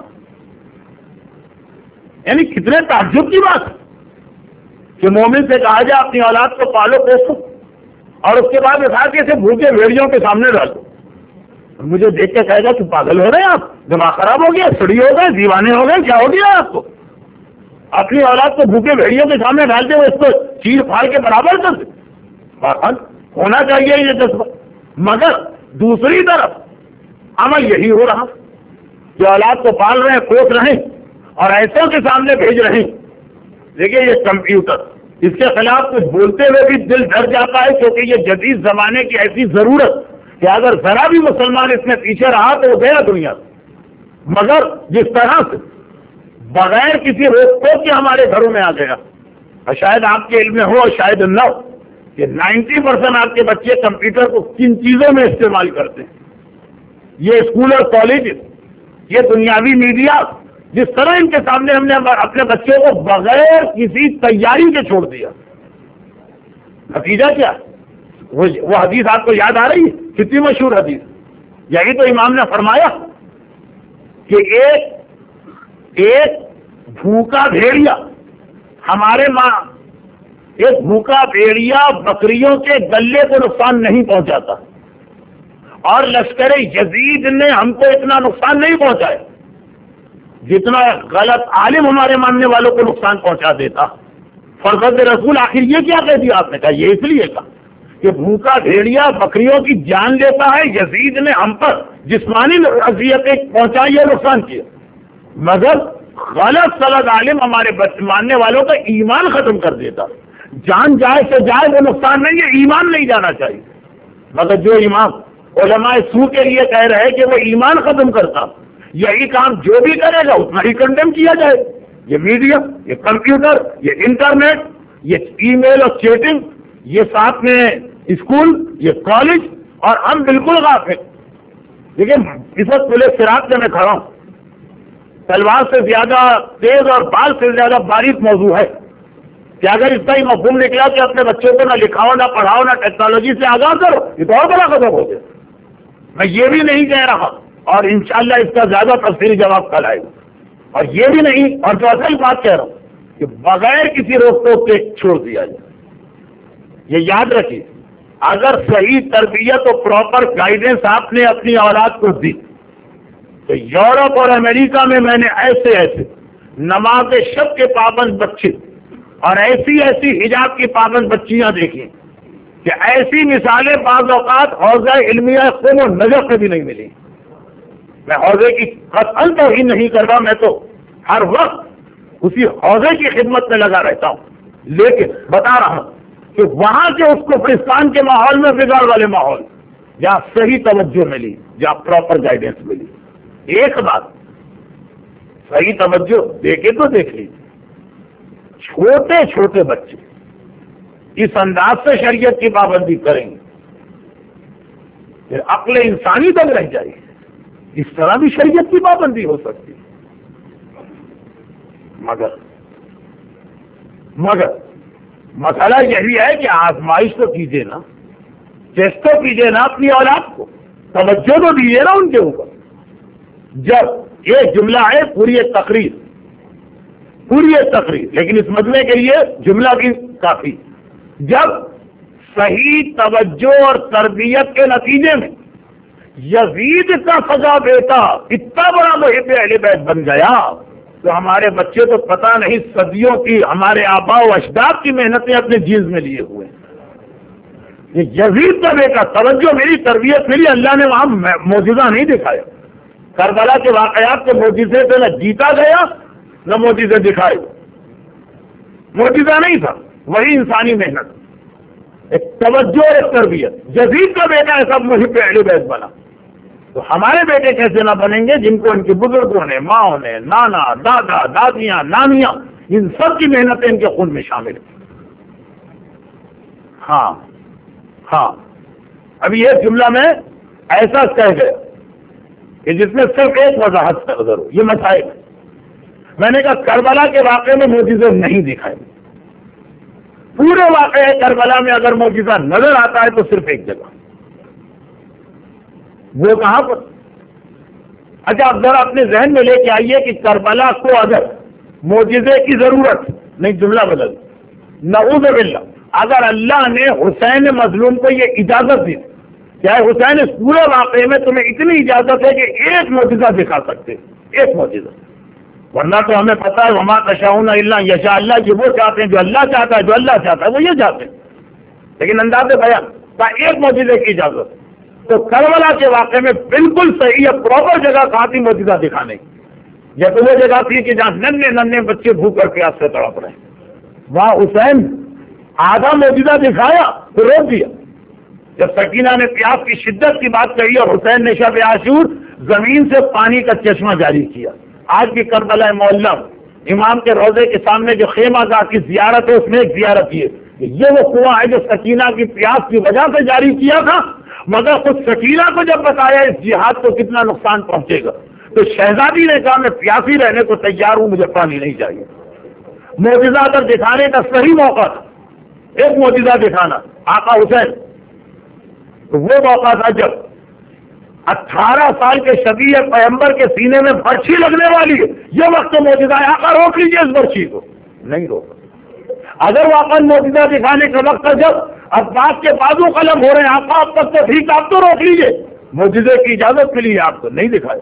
Speaker 1: یعنی کتنے تعجب کی بات کہ مومن سے کہا جائے اپنی اولاد کو پالو پوسو اور اس کے بعد اٹھا کے اسے بھوکے بھیڑیوں کے سامنے ڈالو۔ مجھے دیکھ کے کہے گا کہ پاگل ہو رہے ہیں آپ، دماغ خراب ہو گیا، سڑی ہو گئے، دیوانے ہو گئے، کیا ہو گیا آپ کو؟ اپنی اولاد کو بھوکے بھیڑیوں کے سامنے ڈالتے ہوئے اس کو چیر پھاڑ کے برابر کر دے، ہونا چاہیے یہ جذبہ۔ مگر دوسری طرف عمل یہی ہو رہا کہ اولاد کو پال رہے ہیں، پوس رہے ہیں اور ایسوں کے سامنے بھیج رہے ہیں۔ دیکھیے یہ کمپیوٹر، اس کے خلاف کچھ بولتے ہوئے بھی دل ڈر جاتا ہے، کیونکہ یہ جدید زمانے کی ایسی ضرورت کہ اگر ذرا بھی مسلمان اس میں پیچھے رہا تو وہ گیا دنیا سے۔ مگر جس طرح سے بغیر کسی روک ٹوک کے ہمارے گھروں میں آ گیا، اور شاید آپ کے علم میں ہو اور شاید نہ ہو کہ نائنٹی پرسینٹ آپ کے بچے کمپیوٹر کو کن چیزوں میں استعمال کرتے ہیں۔ یہ اسکول اور کالج، یہ دنیاوی میڈیا، جس طرح ان کے سامنے ہم نے اپنے بچوں کو بغیر کسی تیاری کے چھوڑ دیا، نتیجہ کیا؟ وہ حدیث آپ کو یاد آ رہی ہے، کتنی مشہور حدیث؟ یہی تو امام نے فرمایا کہ ایک ایک بھوکا بھیڑیا ہمارے ماں ایک بھوکا بھیڑیا بکریوں کے گلے کو نقصان نہیں پہنچاتا، اور لشکر یزید نے ہم کو اتنا نقصان نہیں پہنچایا جتنا غلط عالم ہمارے ماننے والوں کو نقصان پہنچا دیتا۔ فرزند رسول آخر یہ کیا کہہ دیا آپ نے؟ کہا یہ اس لیے کہا کہ بھوکا بھیڑیا بکریوں کی جان لیتا ہے، یزید نے ہم پر جسمانی اذیتیں پہنچائی ہے، نقصان کیا، مگر غلط سلط عالم ہمارے ماننے والوں کا ایمان ختم کر دیتا۔ جان جائے سے جائے وہ نقصان نہیں ہے، ایمان نہیں جانا چاہیے۔ مگر جو امام علماء سو کے لیے کہہ رہے کہ وہ ایمان ختم کرتا، یہی کام جو بھی کرے گا اتنا ہی کنڈیم کیا جائے۔ یہ میڈیا، یہ کمپیوٹر، یہ انٹرنیٹ، یہ ای میل اور چیٹنگ، یہ ساتھ میں اسکول، یہ کالج، اور ہم بالکل غافل۔ لیکن اس وقت پولیس صراط میں میں کھڑا ہوں، تلوار سے زیادہ تیز اور بال سے زیادہ باریک موضوع ہے کہ اگر اس کا ہی مفہوم نکلا کہ اپنے بچوں کو نہ لکھاؤ نہ پڑھاؤ نہ ٹیکنالوجی سے آگاہ کرو، یہ تو اور بڑا قدم ہو گیا۔ میں یہ بھی نہیں کہہ رہا، اور انشاءاللہ اس کا زیادہ تفصیلی جواب کل آئے گا، اور یہ بھی نہیں، اور جو اصل بات کہہ رہا ہوں کہ بغیر کسی روک ٹوک کے چھوڑ دیا جائے۔ یہ یاد رکھیے، اگر صحیح تربیت اور پراپر گائیڈنس آپ نے اپنی اولاد کو دی تو یورپ اور امریکہ میں میں نے ایسے ایسے نماز شب کے پابند بچے اور ایسی ایسی حجاب کی پابند بچیاں دیکھی کہ ایسی مثالیں بعض اوقات حوضہ علمیہ قوم و نجف میں بھی نہیں ملی۔ میں حوضے کی قطعاً توہین نہیں کر رہا، میں تو ہر وقت اسی حوضے کی خدمت میں لگا رہتا ہوں، لیکن بتا رہا ہوں کہ وہاں کے اس کو پاکستان کے ماحول میں بگاڑ والے ماحول جہاں صحیح توجہ ملی، جہاں پراپر گائیڈنس ملی، ایک بات صحیح توجہ دیکھے تو دیکھ لیجیے، چھوٹے چھوٹے بچے اس انداز سے شریعت کی پابندی کریں گے پھر عقل انسانی تک رہ جائے گی، اس طرح بھی شریعت کی پابندی ہو سکتی ہے۔ مگر مگر مسئلہ یہی ہے کہ آزمائش تو کیجیے نا، ٹیسٹ تو کیجیے نا اپنی اولاد کو، توجہ تو دیجیے نا ان کے اوپر۔ جب یہ جملہ ہے پوری ایک تقریر پوری ایک تقریر لیکن اس مجمع کے لیے جملہ بھی کافی، جب صحیح توجہ اور تربیت کے نتیجے میں یزید کا سزا بیٹا اتنا بڑا محب اہل بیت بن گیا تو ہمارے بچے تو پتہ نہیں صدیوں کی ہمارے آباء و اجداد کی محنتیں اپنے جیز میں لیے ہوئے ہیں. یہ یزید کا بیٹا، توجہ میری تربیت میری، اللہ نے وہاں معجزہ نہیں دکھایا. کربلا کے واقعات کے معجزے سے نہ جیتا گیا نہ معجزے دکھائے. معجزہ نہیں تھا، وہی انسانی محنت، ایک توجہ اور ایک تربیت. یزید کا بیٹا ایسا محب اہل بیت بنا، تو ہمارے بیٹے کیسے نہ بنیں گے جن کو ان کے بزرگوں نے، ماں نے، نانا، دادا، دادیاں، نانیاں، ان سب کی محنتیں ان کے خون میں شامل ہیں. ہاں ہاں ابھی یہ جملہ میں ایسا کہہ گیا کہ جس میں صرف ایک وضاحت سے گزر ہو. یہ مسائل میں نے کہا کربلا کے واقعے میں معجزے نہیں دکھائے. پورے واقعے کربلا میں اگر معجزہ نظر آتا ہے تو صرف ایک جگہ، وہ کہاں پر؟ اچھا آپ ذرا اپنے ذہن میں لے کے آئیے کہ کربلا کو اگر معجزے کی ضرورت نہیں، جملہ بدل، نعوذ باللہ، اگر اللہ نے حسین مظلوم کو یہ اجازت دی کیا ہے حسین اس پورے واقعے میں تمہیں اتنی اجازت ہے کہ ایک معجزہ دکھا سکتے، ایک معجزہ، ورنہ تو ہمیں پتا ہے وما تشاؤون الا ان یشاء اللہ، کہ وہ چاہتے ہیں جو اللہ چاہتا ہے، جو اللہ چاہتا ہے وہ یہ چاہتے ہیں. لیکن انداز بیان کا ایک معجزے کی اجازت. تو کربلا کے واقعے میں بالکل صحیح ہے، پراپر جگہ کہاں تھی معجزہ دکھانے کی. جیسے وہ جگہ تھی کہ جہاں ننے ننے بچے بھوک کر پیاس سے تڑپ رہے ہیں، وہاں حسین آدھا معجزہ دکھایا تو روک دیا. جب سکینہ نے پیاس کی شدت کی بات کہی اور حسین نے شب عاشور زمین سے پانی کا چشمہ جاری کیا. آج بھی کربلا معلم امام کے روضے کے سامنے جو خیمہ گاہ کی زیارت ہے اس میں ایک زیارت یہ یہ وہ کنواں ہے جو سکینہ کی پیاس کی وجہ سے جاری کیا تھا، مگر خود سکینہ کو جب بتایا اس جہاد کو کتنا نقصان پہنچے گا تو شہزادی نے کہا میں پیاسی رہنے کو تیار ہوں، مجھے پانی نہیں چاہیے. معجزہ اگر دکھانے کا صحیح موقع تھا، ایک معجزہ دکھانا آقا حسین، تو وہ موقع تھا جب اٹھارہ سال کے شبیہ پیغمبر کے سینے میں برچھی لگنے والی ہے. یہ وقت معجزہ ہے، آقا روک لیجیے اس برچھی کو. نہیں روکا. اگر وہ اپن معجزہ دکھانے کا وقت ہے جب عباس کے بازو قلم ہو رہے ہیں، آقا اب تک تو ٹھیک، آپ تو روک لیجیے، معجزے کی اجازت ملی ہے آپ کو، نہیں دکھائے.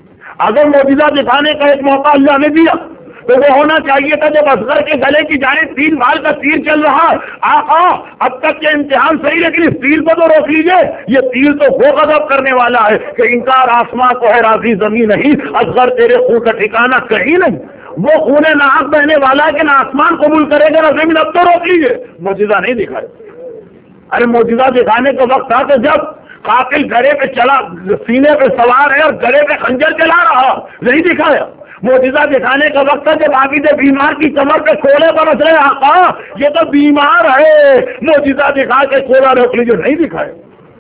Speaker 1: اگر معجزہ دکھانے کا ایک موقع اللہ نے دیا تو وہ ہونا چاہیے تھا جب اصغر کے گلے کی جانب تین بال کا تیر چل رہا، آقا اب تک کے امتحان صحیح لیکن اس تیر کو تو روک لیجیے، یہ تیر تو وہ غضب کرنے والا ہے کہ انکار آسماں کو ہے راضی زمین نہیں، اصغر تیرے خون کا ٹھکانہ کہیں نہیں، وہ خون ناحق بہنے والا ہے کہ نہ آسمان قبول کرے گا نہ زمین، اب تو روک لیجیے. معجزہ نہیں دکھائے. ارے معجزہ دکھانے کا وقت تھا کہ جب قاتل گڑے پہ چلا، سینے پہ سوار ہے اور گڑے پہ خنجر چلا رہا، نہیں دکھایا. معجزہ دکھانے کا وقت ہے جب عابد بیمار کی کمر پہ کھولے برس رہے، آقا یہ تو بیمار ہے، معجزہ دکھا کے کھولا روک لیجیے، نہیں دکھائے.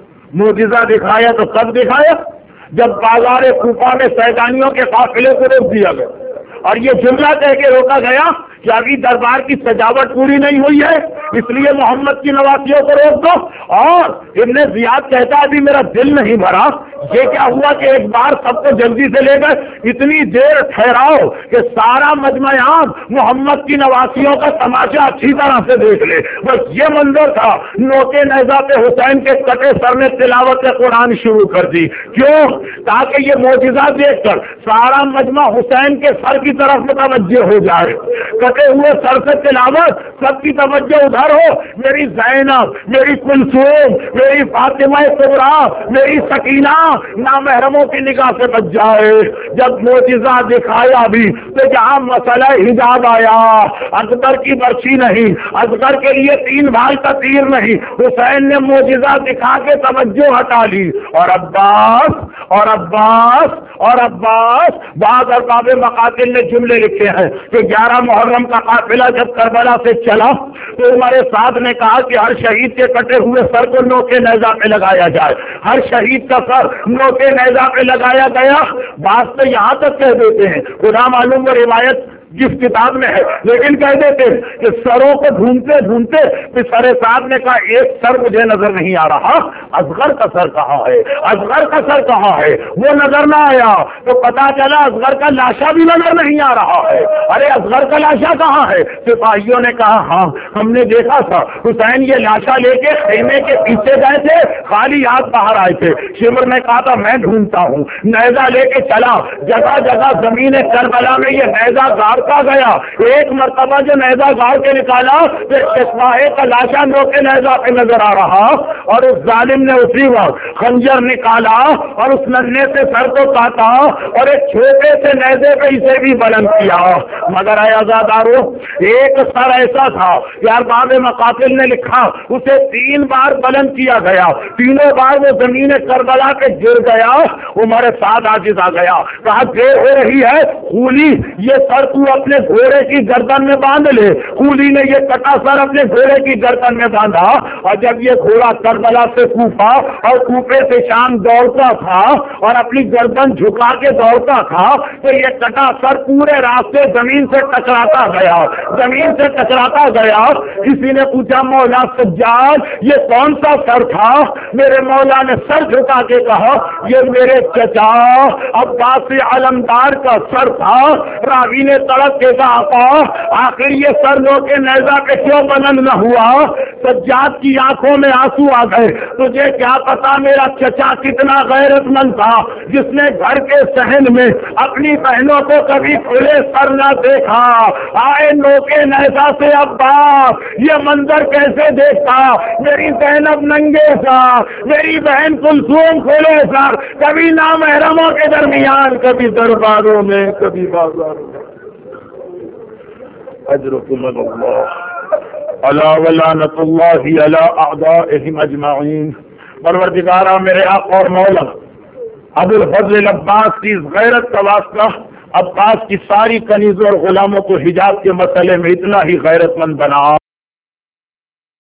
Speaker 1: معجزہ دکھایا تو کب دکھایا؟ جب بازار کوفہ میں سیدانیوں کے قافلے کو روک دیا گیا اور یہ جملہ کہہ کے روکا گیا کہ ابھی دربار کی سجاوٹ پوری نہیں ہوئی ہے، اس لیے محمد کی نواسیوں کو روک دو. اور ابن زیاد کہتا ہے ابھی میرا دل نہیں بھرا. یہ کیا ہوا کہ ایک بار سب کو جلدی سے لے گئے، اتنی دیر ٹھہراؤ کہ سارا مجمع عام محمد کی نواسیوں کا تماشا اچھی طرح سے دیکھ لے. بس یہ منظر تھا. نوکے نیزہ پہ حسین کے کٹے سر نے تلاوت قرآن شروع کر دی. کیوں؟ تاکہ یہ معجزہ دیکھ کر سارا مجمع حسین کے سر کی طرف متوجہ ہو جائے. کٹے ہوئے سر سے تلاوت، سب کی توجہ ادھر ہو. میری زینب، میری کلثوم، میری فاطمہ کبریٰ، میری سکینہ نامحرموں کی نگاہ سے بچ جائے. جب معجزہ دکھایا بھی تو جہاں مسئلہ حجاب آیا، اصغر کی برچھی نہیں، اصغر کے لیے تین بال کا تیر نہیں، حسین نے معجزہ دکھا کے توجہ ہٹا لی. اور عباس اور عباس اور عباس بعض ارباب مقاتل نے جملے لکھے ہیں کہ گیارہ محرم کا قافلہ جب کربلا سے چلا تو عمر سعد نے کہا کہ ہر شہید کے کٹے ہوئے سر کو نوکے نیزہ پہ لگایا جائے. ہر شہید کا سر نوکے نیزہ پہ لگایا گیا. بعض تو یہاں تک کہہ دیتے ہیں، خدا معلوم وہ روایت جس کتاب میں ہے، لیکن کہہ دیتے کہ سروں کو ڈھونڈتے ڈھونڈتے پھر سر صاحب نے کہا ایک سر مجھے نظر نہیں آ رہا، اصغر کا سر کہاں ہے، اصغر کا سر کہاں ہے؟ وہ نظر نہ آیا تو پتا چلا اصغر کا لاشا بھی نظر نہیں آ رہا ہے۔ ارے اصغر کا لاشا کہاں ہے؟ سپاہیوں نے کہا ہاں ہم نے دیکھا تھا حسین یہ لاشا لے کے خیمے کے پیچھے گئے تھے، خالی ہاتھ باہر آئے تھے۔ شمر نے کہا تھا میں ڈھونڈتا ہوں، نیزہ لے کے چلا، جگہ جگہ زمین کربلا میں یہ نیزہ گاڑتا گیا، ایک مرتبہ جو نیزہ گاڑ کے نکالا پھر چشماہے کا لاشا نو کے نیزہ پہ نظر آ رہا، اور اس ظالم نے اسی وقت خنجر نکالا اور اس ننھے سے سر کو کاٹا اور ایک چھوٹے سے نیزے پہ اسے بھی بلند کیا۔ مگر اے عزادارو ایک سر ایسا تھا، یار باب مقاتل نے لکھا اسے تین بار بلند کیا گیا، تینوں بار وہ زمین کربلا کے گر گیا۔ عمر سعد عاجز آ گیا، کہا دیر ہو رہی ہے خولی، یہ سر تو اپنے گھوڑے کی گردن میں باندھ لے۔ خولی نے یہ کٹا سر اپنے گھوڑے کی گردن میں باندھا، اور جب یہ گھوڑا کربلا سے کوفہ اور کوفے سے شام دوڑتا تھا اور اپنی گردن جھکا کے دوڑتا تھا تو یہ کٹا سر پورے راستے زمین سے ٹکراتا گیا، زمین سے ٹکراتا گیا۔ کسی نے پوچھا مولا سجاد یہ کون سا سر تھا؟ میرے مولا نے سر جھکا کے کہا یہ میرے چچا عباس علمدار کا سر تھا۔ راوی نے تڑپ کے کہا آخر یہ سر لو کے نیزہ پہ کیوں بلند نہ ہوا؟ سجاد کی آنکھوں میں آنسو آ گئے، تجھے کیا پتا میرا چچا کتنا غیرت مند تھا جس نے گھر کے صحن میں اپنی بہنوں کو کبھی کھلے سر نہ دیکھا۔ آئے نو کے نیزہ سے عباس یہ منظر کیسے دیکھتا؟ میری زینب ننگے سر، میری بہن کلثوم کھلے سر، کبھی نامحرموں کے درمیان، کبھی درباروں میں، کبھی بازاروں میں۔ اجرکم اللہ الا ولعنۃ اللہ علی اعدائہم اجمعین۔ پروردگارا میرے آقا اور مولا ابو الفضل عباس کی غیرت کا واسطہ عباس کی ساری کنیزوں اور غلاموں کو حجاب کے مسئلے میں اتنا ہی غیرت مند بنا۔